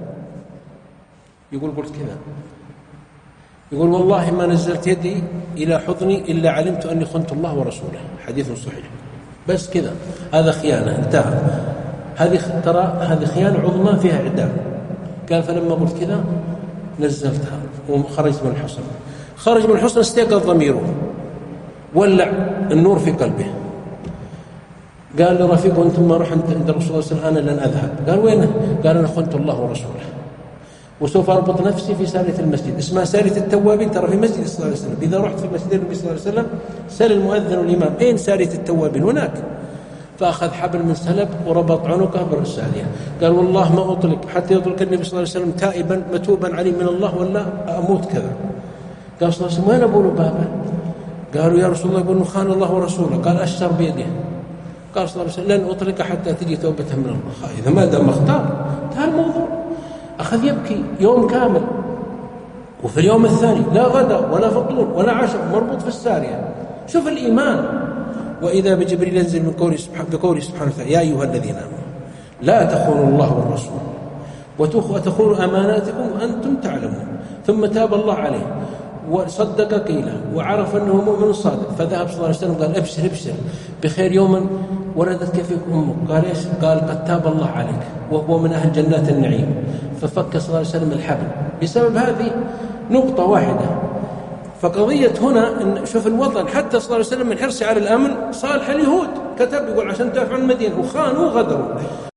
يقول قلت كذا، يقول والله ما نزلت يدي إلى حضني إلا علمت أني خنت الله ورسوله، حديث صحيح. بس كذا هذا خيانة انتهى. هذه خيانة عظمى فيها عدام. قال فلما قلت كذا نزلتها وخرجت من الحصن. خرج من الحصن استيقظ ضميره ولع النور في قلبه. قال لرفيقه أنتم ما رحت عند الرسول صلى الله عليه وسلم أنا لن أذهب. قال وين؟ قال أنا خنت الله ورسوله وسوف أربط نفسي في سارية المسجد اسمها سارية التوابين، ترى في مسجد صلى الله عليه وسلم. إذا رحت في مسجد النبي صلى الله عليه وسلم سأل المؤذن والإمام أين سارية التوابين؟ هناك. فأخذ حبل من سلب وربط عنقه بالرسالية. قال والله ما أطلق حتى يطلق النبي صلى الله عليه وسلم تائبا متوبا عليه من الله ولا أموت كذا. قال صلى الله عليه وسلم وين أبو لبابة؟ قالوا يا رسول الله يقول خان الله ورسوله. قال أشتر بيده. قال صلى الله عليه وسلم لن أطلق حتى تجي توبته من الله. إذا ما دام اختار انتهى الموضوع. أخذ يبكي يوم كامل، وفي اليوم الثاني لا غدا ولا فطور ولا عشاء مربوط في السارية. شوف الإيمان. وإذا بجبريل ينزل من بقوله سبحانه وتعالى يا أيها الذين آمنوا لا تخونوا الله والرسول وتخونوا أماناتكم وأنتم تعلمون. ثم تاب الله عليه وصدق قيله وعرف أنه مؤمن صادق. فذهب صلى الله عليه وسلم قال أبشر بخير يوما ولدتك فيك أمك. قال إيش؟ قال قد تاب الله عليك وهو من أهل جنات النعيم. ففك صلى الله عليه وسلم الحبل بسبب هذه نقطة واحدة. فقضية هنا إن شوف الوطن حتى صلى الله عليه وسلم من حرصه على الأمن صالح اليهود كتب يقول عشان تدافعوا عن المدينة وخانوا وغدروا.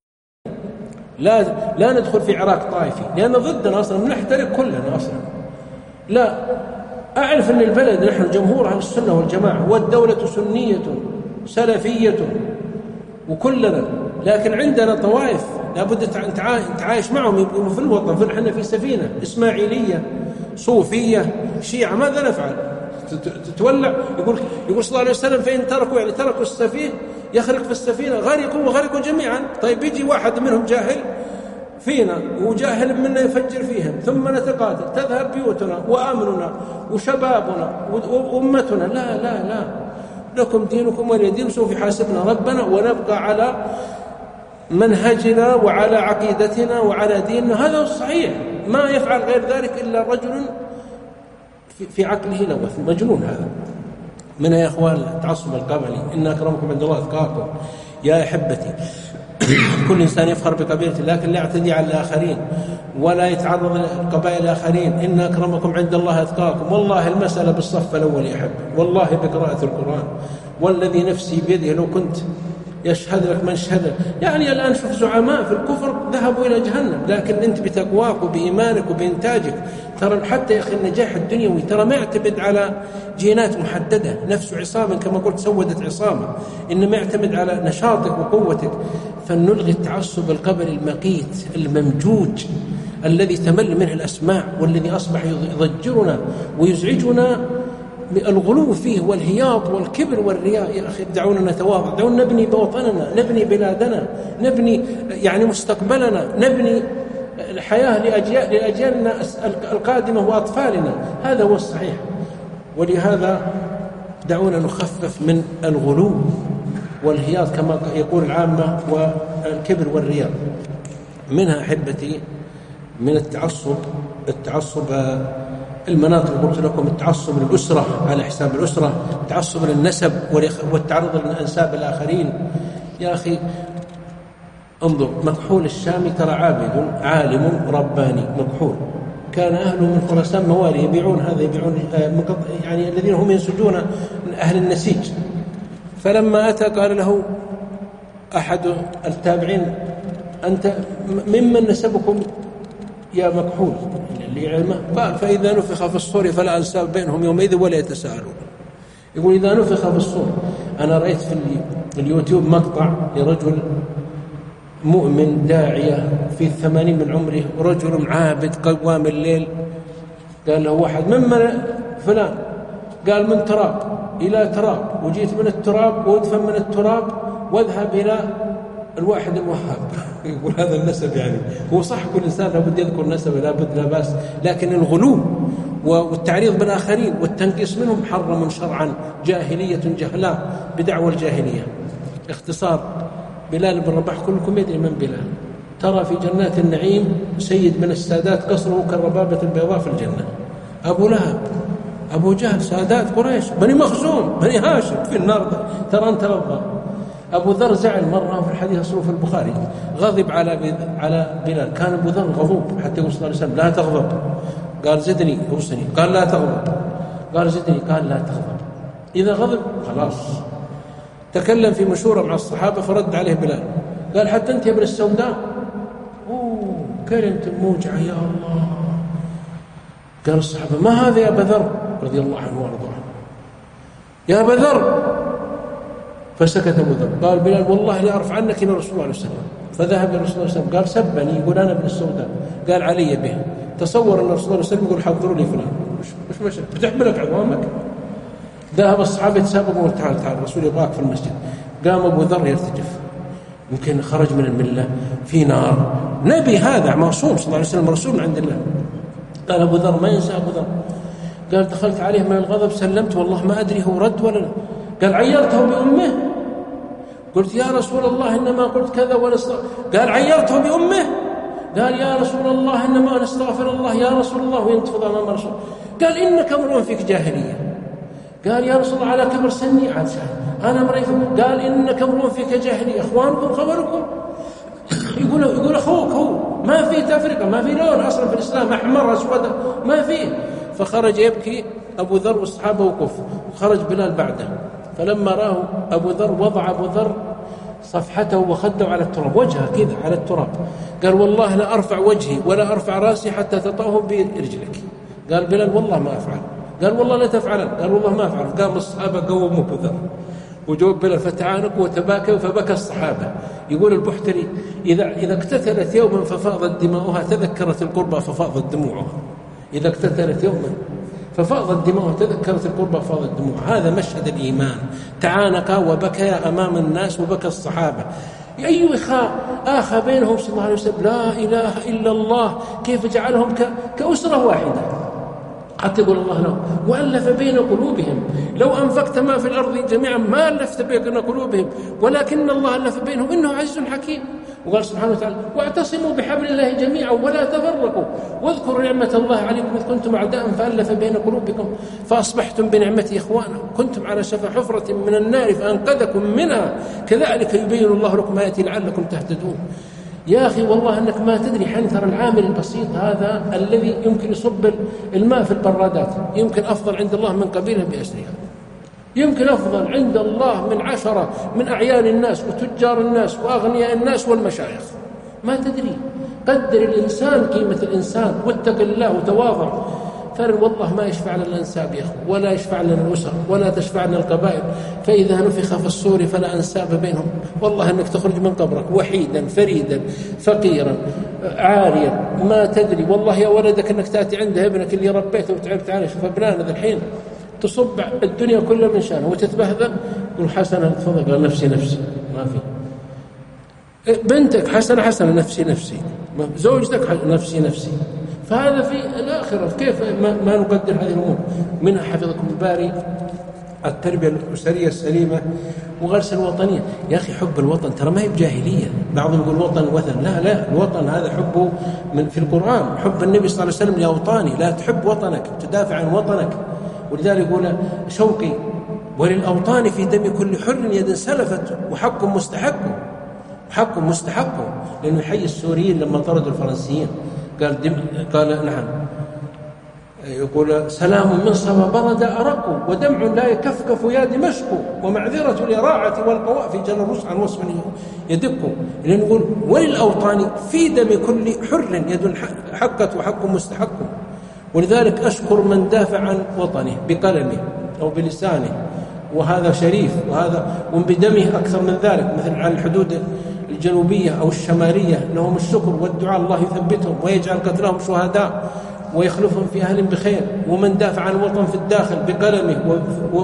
لا ندخل في عراك طائفي لأن ضدنا أصلا نحترق كلنا أصلا. لا أعرف أن البلد نحن جمهور أهل السنة والجماعة والدولة سنية سلفية وكلنا، لكن عندنا طوائف لابد أنت عايش معهم، يبقوا في الوطن. احنا في سفينة إسماعيلية صوفية شيعة، ماذا نفعل؟ تتولع. يقول صلى الله عليه وسلم فإن تركوا، يعني تركوا السفيه يخرق في السفينة وغرقوا جميعا. طيب يجي واحد منهم جاهل فينا وجاهل منا يفجر فيهم، ثم نتقاتل، تذهب بيوتنا وأمننا وشبابنا وأمتنا. لا لا لا، لكم دينكم ولي دين. سوف يحاسبنا ربنا ونبقى على منهجنا وعلى عقيدتنا وعلى ديننا. هذا الصحيح، ما يفعل غير ذلك إلا رجل في عقله لوث، مجنون. هذا من يا إخوان التعصب القبلي. إن أكرمكم عند الله أتقاكم. يا أحبتي، كل إنسان يفخر بقبيلته، لكن لا يعتدي على الآخرين ولا يتعرض لقبائل الآخرين. إن أكرمكم عند الله أتقاكم. والله المسألة بالصف الأول يا أحب، والله بقراءة القرآن، والذي نفسي بيده لو كنت يشهد لك من شهد. يعني الآن شوف زعماء في الكفر ذهبوا إلى جهنم، لكن أنت بتقواك وبإيمانك وبإنتاجك. ترى حتى يا أخي النجاح الدنيوي ترى ما يعتمد على جينات محددة، نفس عصام كما قلت سودت عصامة، إنما يعتمد على نشاطك وقوتك. فنلغي التعصب القبلي المقيت الممجوج الذي تمل منه الأسماع، والذي أصبح يضجرنا ويزعجنا الغلو فيه والهياط والكبر والرياء. يا أخي دعونا نتواضع، دعونا نبني بوطننا، نبني بلادنا، نبني يعني مستقبلنا، نبني الحياة لأجيالنا القادمة وأطفالنا. هذا هو الصحيح. ولهذا دعونا نخفف من الغلو والهياط كما يقول العامة والكبر والرياء. منها أحبتي من التعصب المناطق، قلت لكم التعصب للأسرة على حساب الأسرة، التعصب للنسب والتعرض للأنساب الآخرين. يا أخي انظر، مكحول الشامي ترى عابد عالم رباني. مكحول كان أهله من خراسان موالي يبيعون هذا، يبيعون يعني الذين هم ينسجون من أهل النسيج. فلما أتى قال له أحد التابعين أنت ممن نسبكم يا مكحول اللي علمه؟ قال فإذا نفخ في الصور فلا أنساب بينهم يومئذ ولا يتساءلون. يقول إذا نفخ في الصور. أنا رأيت في اليوتيوب مقطع لرجل مؤمن داعية في 80 من عمره، ورجل عابد قوام الليل. قال له واحد ممن فلان، قال من تراب إلى تراب، وجيت من التراب وادفن من التراب واذهب إلى الواحد الوهاب. يقول هذا النسب، يعني هو صح كل إنسان لابد يذكر نسب، لابد لا بأس، لكن الغلو والتعريض بالآخرين والتنقيص منهم محرم شرعا، جاهلية جهلاء بدعوى الجاهلية. اختصار، بلال بن رباح كلكم يدري من بلال. ترى في جنات النعيم سيد من السادات قصره كالربابة البيضاء في الجنة. أبو لهب، أبو جهل، سادات قريش، بني مخزوم، بني هاشم في النار. ترى أنت رضا. أبو ذر زعل مرة في الحديث الصحيح في البخاري، غضب على بلال. كان أبو ذر غضوب حتى يقول صلى الله عليه وسلم لا تغضب. قال زدني أوصني، قال لا تغضب. قال زدني، قال لا تغضب. إذا غضب خلاص. تكلم في مشورة مع الصحابة فرد عليه بلال، قال حتى أنت يا ابن السوداء؟ كلمة الموجعة يا الله. قال الصحابة ما هذا يا أبا ذر رضي الله عنه وارضاه، يا أبا ذر. فسكت أبو ذر. قال بلال والله لا أعرف عنك إلى رسول الله عليه وسلم. فذهب إلى رسول الله عليه وسلم، قال سبني، يقول أنا ابن السوداء. قال علي به. تصور أن رسول الله عليه وسلم يقول حضروا لي فلان، مش مشهد بتحملك عظامك. ذهب الصحابة يتسابقوا وقال تعال الرسول يبغاك في المسجد. قام أبو ذر يرتجف، يمكن خرج من الملة، في نار، نبي هذا معصوم صلى الله عليه وسلم، رسول من عند الله. قال أبو ذر ما ينسى أبو ذر. قال دخلت عليه من الغضب سلمت والله ما أدري هو رد ولا لا. قال عيرته بأمه؟ قلت يا رسول الله إنما قلت كذا ونستغفر. قال عيرته بأمه؟ قال يا رسول الله إنما نستغفر الله يا رسول الله، وينتفض أمام رسول. قال إنك امرؤ فيك جاهلية. قال يا رسول الله على كبر سني عاد أنا مريض. قال إنك امرؤ فيك جاهلية، إخوانكم خبركم. يقول أخوك هو، ما في تفرقة، ما في لون أصلا في الإسلام، أحمر أسود ما فيه. فخرج يبكي أبو ذر والصحابة وقف، خرج بلال بعده. فلما راه أبو ذر وضع أبو ذر صفحته وخده على التراب، وجهه كذا على التراب. قال والله لا أرفع وجهي ولا أرفع رأسي حتى تطأه برجلك. قال بلال والله ما أفعل. قال والله لا تفعل. قال والله ما أفعل. قام الصحابة قوموا أبو ذر وجوب بلا فتعانق وتباكى فبكى الصحابة. يقول البحتري إذا اقتتلت يوما ففاضت دماؤها تذكرت القربى ففاضت دموعها. إذا اقتتلت يوما ففاضت دماؤها تذكرت القربى ففاضت دموعها. هذا مشهد الإيمان. تعانقا وبكيا أمام الناس وبكى الصحابة. أي آخى بينهم صلى الله عليه وسلم لا إله إلا الله، كيف جعلهم كأسرة واحدة. حتى يقول الله لهم وألف بين قلوبهم لو أنفقت ما في الأرض جميعا ما ألفت بين قلوبهم ولكن الله ألف بينهم إنه عزيز حكيم. وقال سبحانه وتعالى واعتصموا بحبل الله جميعا ولا تفرقوا واذكروا نعمة الله عليكم إذ كنتم أعداء فألف بين قلوبكم فأصبحتم بنعمته إخوانا كنتم على شفا حفرة من النار فأنقذكم منها كذلك يبين الله لكم آياته لعلكم تهتدون. يا أخي والله أنك ما تدري حنثر العامل البسيط هذا الذي يمكن يصب الماء في البرادات يمكن أفضل عند الله من قبيلة بأسرها، يمكن أفضل عند الله من 10 من أعيان الناس وتجار الناس وأغنياء الناس والمشايخ. ما تدري. قدر الإنسان قيمة الإنسان واتق الله وتواضع. والله ما يشفع لنا الأنساب يا أخو ولا يشفع لنا الأسر ولا تشفع لنا القبائل. فإذا نفخ في الصور فلا أنساب بينهم. والله أنك تخرج من قبرك وحيدا فريدا فقيرا عاريا ما تدري. والله يا ولدك أنك تأتي عنده ابنك اللي ربيته وتعبت عليه. شوف أبنائنا ذا الحين تصب الدنيا كلها من شانه وتتبهذل. يقول حسنة تفضل نفسي نفسي ما في. بنتك حسنة نفسي زوجتك نفسي نفسي. فهذا في الآخرة كيف ما نقدر هذه الأمور. منها حفظكم الباري التربية الأسرية السليمة وغرس الوطنية. يا أخي حب الوطن ترى ما هي بجاهلية. بعضهم يقول وطن وثن. لا الوطن هذا حبه في القرآن. حب النبي صلى الله عليه وسلم لأوطاني. لا تحب وطنك تدافع عن وطنك. ولذلك يقول شوقي وللأوطان في دم كل حر يد سلفت وحق مستحق لأنه يحيي السوريين لما طردوا الفرنسيين. قال نعم يقول سلام من صبا برد أرق ودمع لا يكفكف يا دمشق ومعذرة الإراعة والقواء في جل الرسع عن وصف يدق. لأنه يقول وللأوطان في دم كل حر يد حقت وحق مستحق. ولذلك أشكر من دافع عن وطنه بقلمه أو بلسانه وهذا شريف وهذا وبدمه أكثر من ذلك مثل على الحدود الجنوبية أو الشمالية لهم الشكر والدعاء الله يثبتهم ويجعل قتلهم شهداء ويخلفهم في أهل بخير. ومن دافع عن الوطن في الداخل بقلمه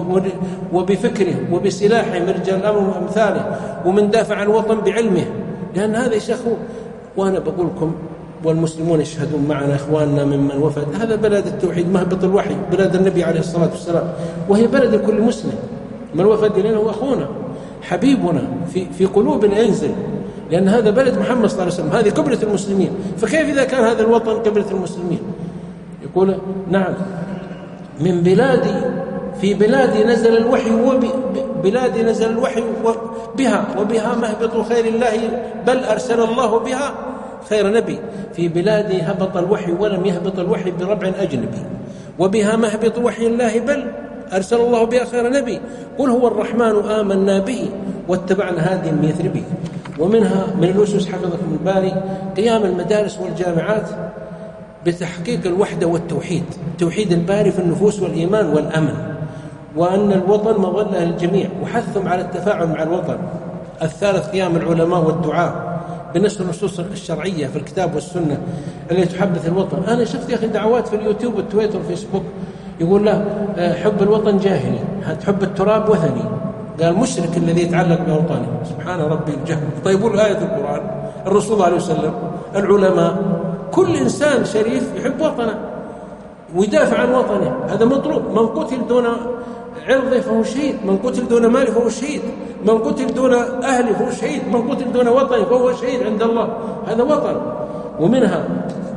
وبفكره وبسلاحه من رجال الأمر وأمثاله. ومن دافع عن الوطن بعلمه لأن هذا يشخوا. وأنا بقول لكم والمسلمون يشهدون معنا إخواننا ممن وفد هذا بلد التوحيد مهبط الوحي بلد النبي عليه الصلاة والسلام وهي بلد كل مسلم. من وفد إلينا هو أخونا حبيبنا في قلوبنا ينزل لأن هذا بلد محمد صلى الله عليه وسلم. هذه قبلة المسلمين. فكيف إذا كان هذا الوطن قبلة المسلمين؟ يقول نعم من بلادي في بلادي نزل الوحي بلادي نزل الوحي وبها مهبط خير الله بل أرسل الله بها خير نبي. في بلادي هبط الوحي ولم يهبط الوحي بربع أجنبي وبها مهبط وحي الله بل أرسل الله بها خير نبي. قل هو الرحمن آمنا به واتبعنا هذه من يثربه. ومنها من الأسس حفظكم الباري قيام المدارس والجامعات بتحقيق الوحدة والتوحيد. توحيد الباري في النفوس والإيمان والأمن وأن الوطن مظلة للجميع وحثهم على التفاعل مع الوطن. الثالث قيام العلماء والدعاء بنشر النصوص الشرعية في الكتاب والسنة التي تحدث الوطن. أنا شفت يا أخي دعوات في اليوتيوب والتويتر والفيسبوك يقول لا حب الوطن جاهلي تحب التراب وثني. قال مشرك الذي يتعلق بأوطانه. سبحان ربي الجهل. طيب آية القرآن الرسول صلى الله عليه وسلم العلماء كل إنسان شريف يحب وطنه ويدافع عن وطنه. هذا مطلوب. من قتل دون عرضه فهو شهيد. من قتل دون ماله فهو شهيد. من قتل دون أهله فهو شهيد. من قتل دون وطنه فهو شهيد عند الله. هذا وطن. ومنها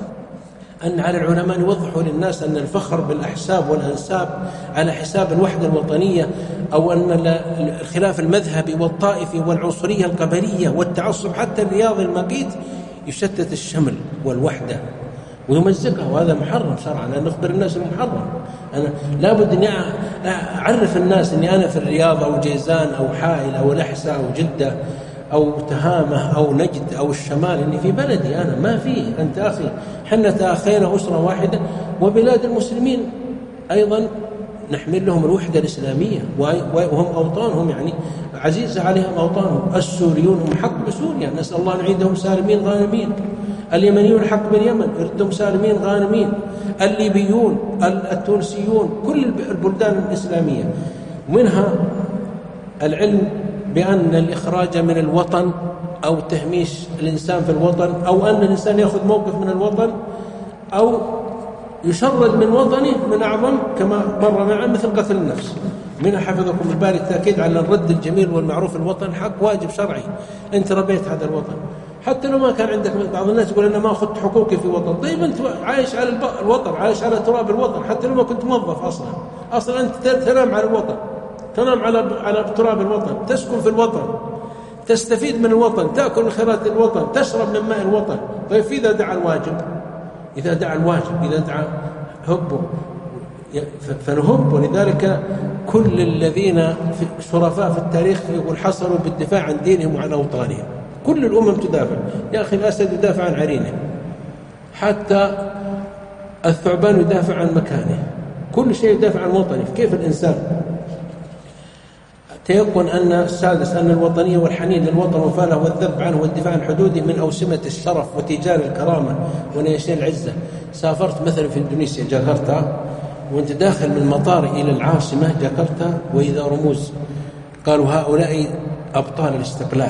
أن على العلماء يوضحوا للناس أن الفخر بالأحساب والأنساب على حساب الوحدة الوطنية أو أن الخلاف المذهبي والطائفي والعنصرية القبلية والتعصب حتى الرياضي المقيت يشتت الشمل والوحدة ويمزقها. وهذا محرم شرعا. أنا نخبر الناس أنه محرم. أنا لابد أني أعرف الناس أني أنا في الرياض أو جيزان أو حائل أو الأحساء أو جدة أو تهامة أو نجد أو الشمال إني في بلدي أنا ما فيه. أنت أخي حنا تأخينا أسرة واحدة. وبلاد المسلمين أيضا نحمل لهم الوحدة الإسلامية، وهم أوطانهم يعني عزيزة عليهم أوطانهم. السوريون هم حق بسوريا، نسأل الله أن يعيدهم سالمين غانمين. اليمنيون حق باليمن، يردهم سالمين غانمين. الليبيون، التونسيون، كل البلدان الإسلامية. منها العلم بأن الإخراج من الوطن أو تهميش الإنسان في الوطن، أو أن الإنسان يأخذ موقف من الوطن أو يشرد من وطنه من أعظم كما مر معنا مثل قتل النفس. منها حفظكم الباري التأكيد على الرد الجميل والمعروف. الوطن حق واجب شرعي، أنت ربيت هذا الوطن، حتى لو ما كان عندك. بعض الناس يقول أنا ما أخذت حقوقي في وطن. طيب أنت عايش على الوطن، عايش على تراب الوطن، حتى لو ما كنت موظف أصلا أنت تنام على الوطن، تنام على تراب الوطن، تسكن في الوطن، تستفيد من الوطن، تأكل من خيرات الوطن، تشرب من ماء الوطن. طيب إذا دعا الواجب، إذا دعا هبه فنهب. ولذلك كل الذين شرفاء في التاريخ يقول حصلوا بالدفاع عن دينهم وعن أوطانهم. كل الأمم تدافع. يا أخي الأسد يدافع عن عرينه، حتى الثعبان يدافع عن مكانه، كل شيء يدافع عن وطنه. كيف الإنسان تيقن أن السادس أن الوطنية والحنين للوطن وفاله والذب عنه والدفاع عن حدوده من أوسمة الشرف وتجار الكرامة ونيشان العزة. سافرت مثلا في إندونيسيا جاكرتا، وانت داخل من المطار إلى العاصمة جاكرتا وإذا رموز قالوا هؤلاء أبطال الاستقلال.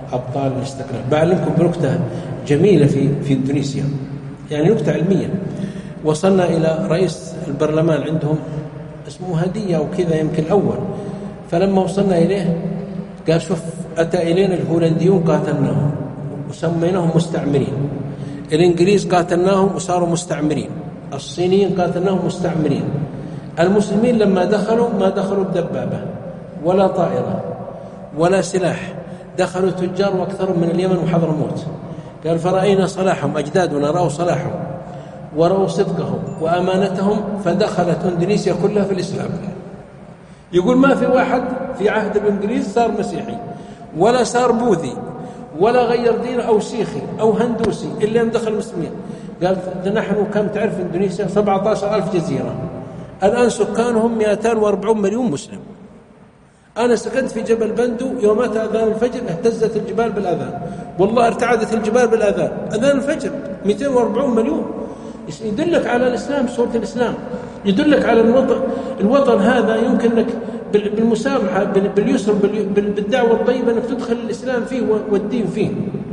بعلمكم بنكتة جميلة في إندونيسيا، يعني نكتة علمية. وصلنا إلى رئيس البرلمان عندهم اسمه هدية أو كذا يمكن الأول. فلما وصلنا إليه قال شوف أتى إلينا الهولنديون قاتلناهم وسميناهم مستعمرين، الإنجليز قاتلناهم وصاروا مستعمرين، الصينيين قاتلناهم مستعمرين. المسلمين لما دخلوا ما دخلوا بدبابة ولا طائرة ولا سلاح، دخلوا تجار وأكثرهم من اليمن وحضرموت. قال فرأينا صلاحهم، أجدادنا رأوا صلاحهم ورأوا صدقهم وأمانتهم، فدخلت إندونيسيا كلها في الإسلام. يقول ما في واحد في عهد الإنجليز صار مسيحي ولا صار بوذي ولا غير دينه أو سيخي أو هندوسي إلا أن دخل المسلمين. قال نحن كم تعرف إندونيسيا 17,000 جزيرة، الآن سكانهم 240 مليون مسلم. أنا سكنت في جبل بندو، يوم أتى أذان الفجر اهتزت الجبال بالأذان، والله ارتعدت الجبال بالأذان. أذان الفجر 240 مليون، يدلك على الإسلام، صورة الإسلام، يدلك على الوطن هذا يمكن لك بالمسامحة باليسر بالدعوة الطيبة أنك تدخل الإسلام فيه والدين فيه.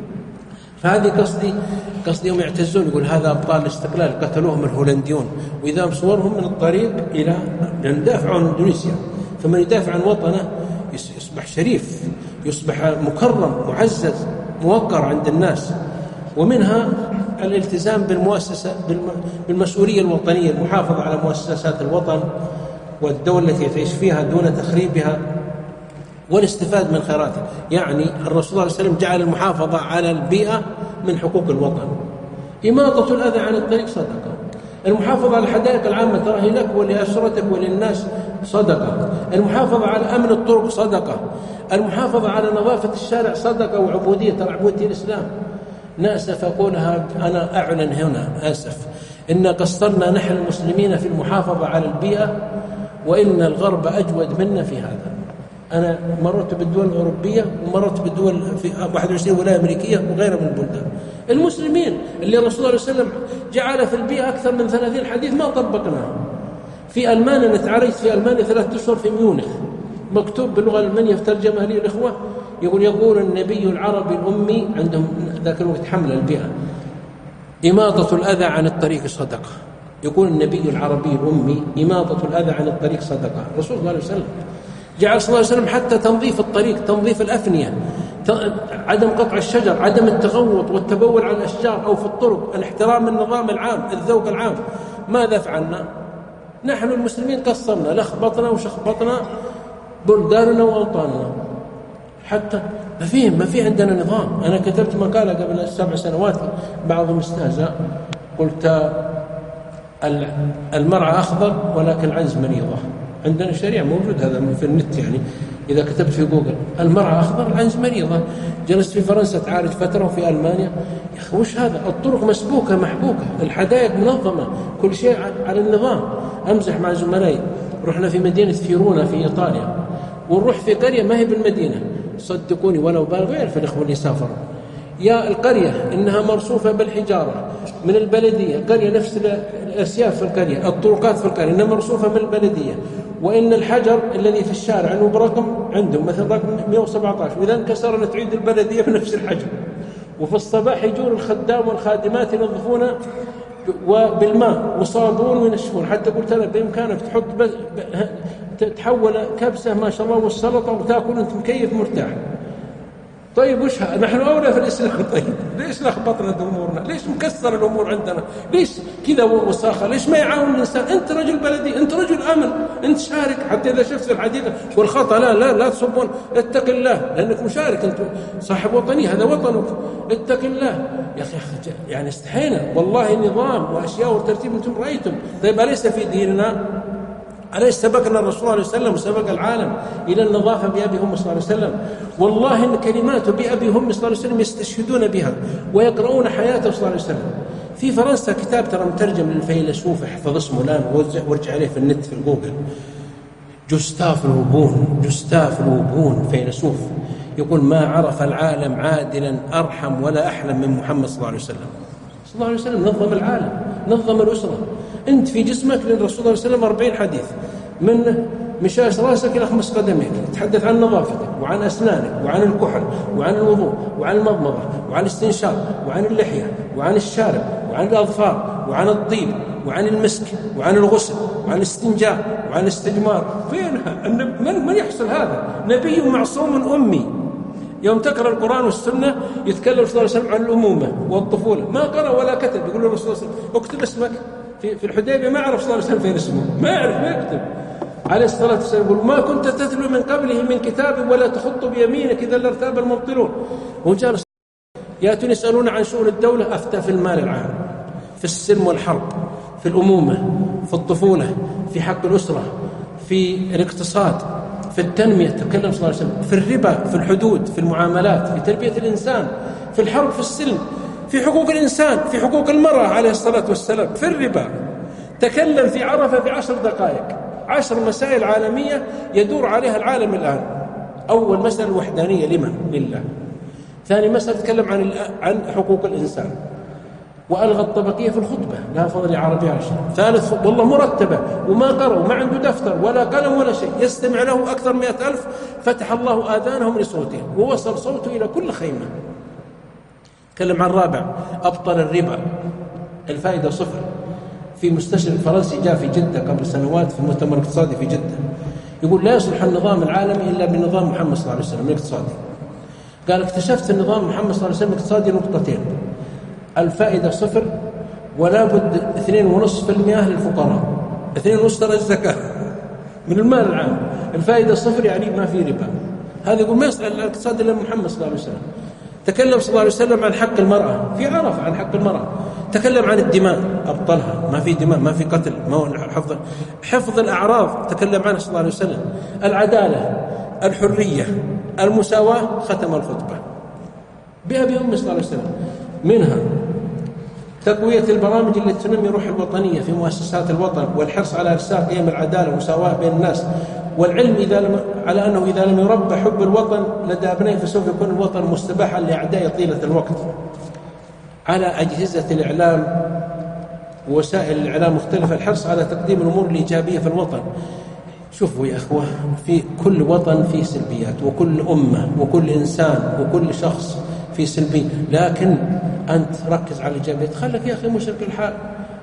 فهذه قصدي هم يعتزون، يقول هذا أبطال الاستقلال قتلوهم الهولنديون، وإذا صورهم من الطريق إلى ندافع عن إندونيسيا. فمن يدافع عن وطنه يصبح شريف، يصبح مكرم معزز موقر عند الناس. ومنها الالتزام بالمسؤولية الوطنية، المحافظة على مؤسسات الوطن والدولة التي تعيش فيها دون تخريبها والاستفاد من خيراته. يعني الرسول صلى الله عليه وسلم جعل المحافظة على البيئة من حقوق الوطن. إماطة الأذى عن الطريق صدقة، المحافظة على الحدائق العامة ترى لك ولأسرتك وللناس صدقة، المحافظة على أمن الطرق صدقة، المحافظة على نظافة الشارع صدقة وعبودية، ترى عبودية الإسلام. نأسف أقولها أنا أعلن هنا، آسف إن قصرنا نحن المسلمين في المحافظة على البيئة، وإن الغرب أجود منا في هذا. أنا مررت بالدول الأوروبية ومررت بالدول في 21 ولاية أمريكية وغيرها من البلدان. المسلمين اللي الرسول صلى الله عليه وسلم جعل في البيئة أكثر من 30 حديث ما طبقناها. في ألمانيا نتعالجت في ألمانيا 3 أشهر في ميونخ، مكتوب باللغة الألمانية في ترجمة لي الإخوة، يقول النبي العربي الأمي، عندهم ذاك الوقت حملة البيئة، إماطة الأذى عن الطريق صدقة. يقول النبي العربي الأمي إماطة الأذى عن الطريق صدقة. الرسول صلى الله عليه وسلم جعل صلى الله عليه وسلم حتى تنظيف الطريق، تنظيف الأفنية، عدم قطع الشجر، عدم التغوط والتبول على الأشجار أو في الطرق، الاحترام النظام العام، الذوق العام. ماذا فعلنا؟ نحن المسلمين قصرنا، لخبطنا وشخبطنا بلداننا وأوطاننا، حتى ما في عندنا نظام. أنا كتبت مقالة قبل 7 سنوات، بعضهم استهزأ، قلت المرعى أخضر ولكن العنز مريضة. عندنا شريعة موجود هذا في النت، يعني إذا كتبت في جوجل المرعى أخضر العنز مريضة. جلست في فرنسا تعالج فترة وفي ألمانيا، يا أخي وش هذا؟ الطرق مسبوكة محبوكة، الحدائق منظمة، كل شيء على النظام. أمزح مع زملائي رحنا في مدينة فيرونا في إيطاليا، ونروح في قرية ما هي بالمدينة، صدقوني ولو بالغوا يعرف الإخوة اللي سافروا، يا القرية إنها مرصوفة بالحجارة من البلدية، قرية نفس الأسياف في القرية، الطرقات في القرية إنها مرصوفة من البلدية، وإن الحجر الذي في الشارع أنه برقم عندهم مثل رقم 117، وإذا انكسر تعيد البلدية بنفس الحجم. وفي الصباح يجون الخدام والخادمات ينظفون وبالماء وصابون وينشفون، حتى قلت أنا بإمكانك تحط تحول كبسة ما شاء الله والسلطة وتأكل أنت مكيف مرتاح. طيب وش نحن أولى في الإسلام؟ طيب ليش لخبطنا أمورنا؟ ليش مكسر الأمور عندنا؟ ليش كذا وساخة؟ ليش ما يعاون الإنسان؟ أنت رجل بلدي، أنت رجل أمن، أنت شارك. حتى إذا شفت في الحديقة والخطأ لا تصبون، اتق الله لأنك مشارك، أنت صاحب وطني، هذا وطنك، اتق الله. يا أخي يعني استحينا والله، نظام وأشياء وترتيب أنتم رأيتم. طيب أليس في ديننا؟ أليس سبقنا الرسول صلى الله عليه وسلم وسبق العالم إلى النظافة بأبي هم صلى الله عليه وسلم؟ والله إن كلماته بأبي هم صلى الله عليه وسلم يستشهدون بها ويقرؤون حياته صلى الله عليه وسلم. في فرنسا كتاب ترى مترجم للفيلسوف، احفظ اسمه الآن وارجع عليه في النت في الجوجل، جوستاف لوبون فيلسوف، يقول ما عرف العالم عادلا أرحم ولا أحلم من محمد صلى الله عليه وسلم. صلى الله عليه وسلم نظم العالم، نظم الأسرة. أنت في جسمك للرسول صلى الله عليه وسلم 40 حديث، من مشاش راسك إلى 5 قدميك، تتحدث عن نظافتك وعن أسنانك وعن الكحل وعن الوضوء وعن المضمضة وعن الاستنشاق وعن اللحية وعن الشارب وعن الأظفار وعن الطيب وعن المسك وعن الغسل وعن الاستنجاء وعن الاستجمار. فينها من يحصل هذا؟ نبي معصوم أمي. يوم تقرأ القرآن والسنة يتكلم صلى الله عليه وسلم عن الأمومة والطفولة، ما قرأ ولا كتب. يقول له الرسول صلى الله عليه وسلم اكتب اسمك في الحديبية، ما عرف صلى الله عليه وسلم فين اسمه، ما يعرف، ما يكتب عليه الصلاة والسلام. يقول ما كنت تتلو من قبله من كتاب ولا تخط بيمينك إذا لارتاب المبطلون. وجالس يأتون يسألون عن شؤون الدولة، أفتى في المال العام، في السلم والحرب، في الأمومة، في الطفولة، في حق الأسرة، في الاقتصاد، في التنمية تكلم صلى الله عليه وسلم، في الربا، في الحدود، في المعاملات، في تربية الإنسان، في الحرب، في السلم، في حقوق الإنسان، في حقوق المرأة عليه الصلاة والسلام، في الربا. تكلم في عرفة في 10 دقائق 10 مسائل عالمية يدور عليها العالم الآن. أول مسألة الوحدانية لمن؟ لله. ثاني مسألة تكلم عن حقوق الإنسان، وألغى الطبقية في الخطبة، لا فضل عربي على شيء. ثالث والله مرتبة وما قرأ وما عنده دفتر ولا قلم ولا شيء، يستمع له أكثر 100,000، فتح الله آذانهم لصوتهم ووصل صوته إلى كل خيمة. تكلم عن الرابع، أبطل الربا، الفائدة 0. في مستشرق فرنسي جاء في جدة قبل سنوات في المؤتمر الاقتصادي في جدة، يقول لا يصلح النظام العالمي إلا بنظام محمد صلى الله عليه وسلم الاقتصادي. قال اكتشفت النظام محمد صلى الله عليه وسلم الاقتصادي نقطتين، الفائدة 0 ولا بد 2.5% للفقراء، 2.5 ترى الزكاة من المال العام، الفائدة 0 يعني ما في ربا. هذا يقول ما يصلح الاقتصاد إلا محمد صلى الله عليه وسلم. تكلم صلى الله عليه وسلم عن حق المرأة، في عرفة عن حق المرأة. تكلم عن الدماء، أبطلها، ما في دماء، ما في قتل، ما هو حفظ الأعراض، تكلم عنه صلى الله عليه وسلم. العدالة، الحرية، المساواة، ختم الخطبة بأبي أمي صلى الله عليه وسلم. منها تقوية البرامج التي تنمي روح الوطنية في مؤسسات الوطن، والحرص على إرساء قيم العدالة والمساواة بين الناس، والعلم على أنه إذا لم يربى حب الوطن لدى أبنائه فسوف يكون الوطن مستباحا لأعدائه طيلة الوقت. على أجهزة الإعلام ووسائل الإعلام مختلفة الحرص على تقديم الأمور الإيجابية في الوطن. شوفوا يا أخوة، في كل وطن فيه سلبيات، وكل أمة وكل إنسان وكل شخص فيه سلبي، لكن أنت ركز على الإيجابيات. خلك يا أخي مشرك الحال،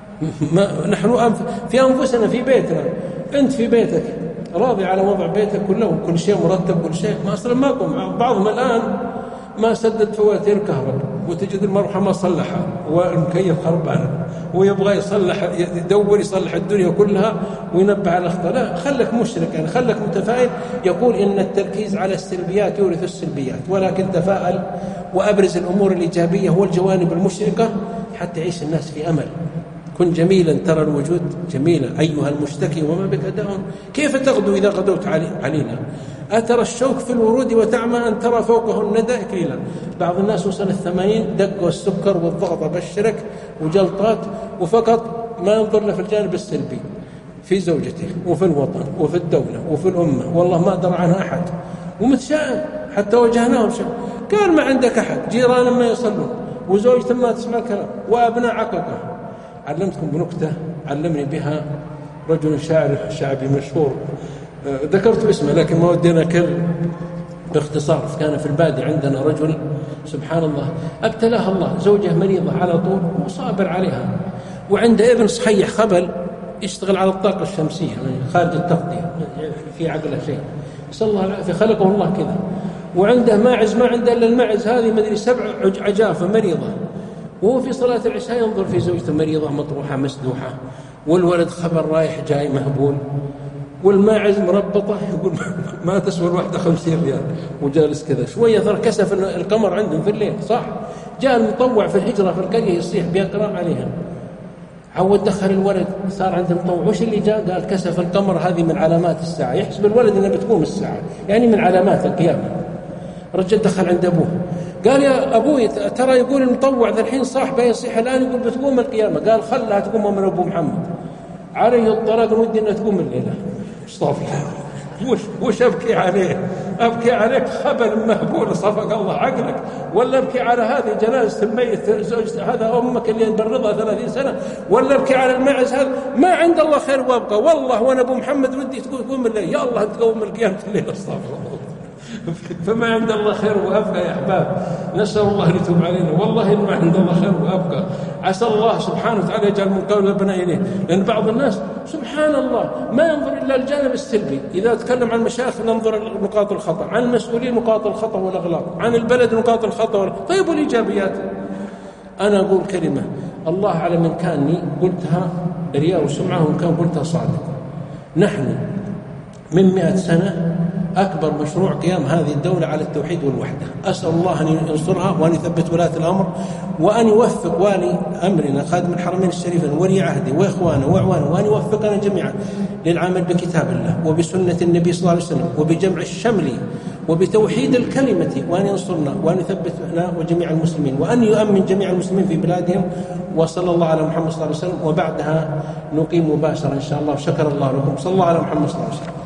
نحن في أنفسنا في بيتنا، أنت في بيتك راضي على وضع بيتك كله، كل شيء مرتب، كل شيء ما أصلا ماكم. بعضهم الآن ما سدد فواتير كهرباء، وتجد المروحة ما صلحها، والمكيف خربان، ويبغى يدور يصلح الدنيا كلها وينبه على الأخطاء. لا، خلك مشرك، يعني خلك متفائل. يقول إن التركيز على السلبيات يورث السلبيات، ولكن تفائل وأبرز الأمور الإيجابية هو الجوانب المشرقة حتى يعيش الناس في أمل. كن جميلا ترى الوجود جميلا أيها المشتكي وما بك داء، كيف تغدو إذا غدوت علينا؟ أترى الشوك في الورود وتعمى أن ترى فوقه الندى إكليلا. بعض الناس وصل 80 دق والسكر والضغط أبشرك وجلطات، وفقط ما ينظر له في الجانب السلبي. في زوجته وفي الوطن وفي الدولة وفي الأمة، والله ما درى عنها أحد، ومتشائم حتى واجهناهم شيء. قال ما عندك أحد، جيرانا ما يصلون، وزوجته ما تسمع الكلام، وأبناء عققه. علمتكم بنكتة علمني بها رجل شاعر شعبي مشهور، ذكرت اسمه لكن ما ودينا كل باختصار. كان في البادية عندنا رجل سبحان الله ابتلاه الله، زوجه مريضة على طول وصابر عليها، وعنده ابن صحيح خبل يشتغل على الطاقة الشمسية يعني خارج التغطية، في عقله شيء، نسأل الله العافية، خلقه الله كذا. وعنده ماعز ما عنده إلا الماعز هذه مدري 7 عجافة مريضة، وهو في صلاة العشاء ينظر في زوجته مريضة مطروحة مسدوحة، والولد خبر رايح جاي مهبول، والماعز مربطة يقول ما تسوى الواحدة 50 ريال، وجالس كذا شوية ثر كسف القمر عندهم في الليل صح، جاء المطوع في الحجرة في القرية يصيح بيقرأ عليها، عود دخل الولد صار عنده مطوع، وش اللي جاء؟ قال كسف القمر، هذه من علامات الساعة، يحسب الولد انها بتقوم الساعة يعني من علامات القيامة. رجل دخل عند أبوه قال يا أبوي ترى يقول المطوع ذا الحين صاحبه يصيح الآن يقول بتقوم القيامة. قال خلها تقوم من أبو محمد، عليه الطلاق ودي أنها تقوم الليلة. صافي وش أبكي عليه؟ أبكي عليك خبل مهبول صفق الله عقلك، ولا أبكي على هذه جنازة الميت زوجته هذا أمك اللي برضها 30 سنة، ولا أبكي على المعز هذا؟ ما عند الله خير وأبقى والله، وأنا أبو محمد ودي تقوم الليل، يا الله تقوم القيامة الليلة. استغفر الله. فما عند الله خير وأبقى يا أحباب، نسأل الله أن يتوب علينا، والله إن ما عند الله خير وأبقى. عسى الله سبحانه وتعالى يجعل من قولنا إليه، لأن بعض الناس سبحان الله ما ينظر إلا الجانب السلبي. إذا تكلم عن المشايخ ننظر نقاط الخطأ، عن المسؤولين نقاط الخطأ والأغلاط، عن البلد نقاط الخطأ طيب والإيجابيات. أنا أقول كلمة الله على من كاني قلتها رياء وسمعة، وإن كان قلتها صادق. نحن من 100 سنة أكبر مشروع قيام هذه الدولة على التوحيد والوحدة. أسأل الله أن ينصرها وأن يثبت ولاة الأمر، وأن يوفق والي أمرنا خادم الحرمين الشريفين ولي عهده وإخوانه وأعوانه، وأن يوفقنا جميعا للعمل بكتاب الله وبسنة النبي صلى الله عليه وسلم وبجمع الشمل وبتوحيد الكلمة، وأن ينصرنا وأن يثبتنا وجميع المسلمين، وأن يؤمن جميع المسلمين في بلادهم. وصلى الله على محمد صلى الله عليه وسلم. وبعدها نقيم مباشرة إن شاء الله. شكر الله لكم. صلى الله على محمد صلى الله عليه وسلم.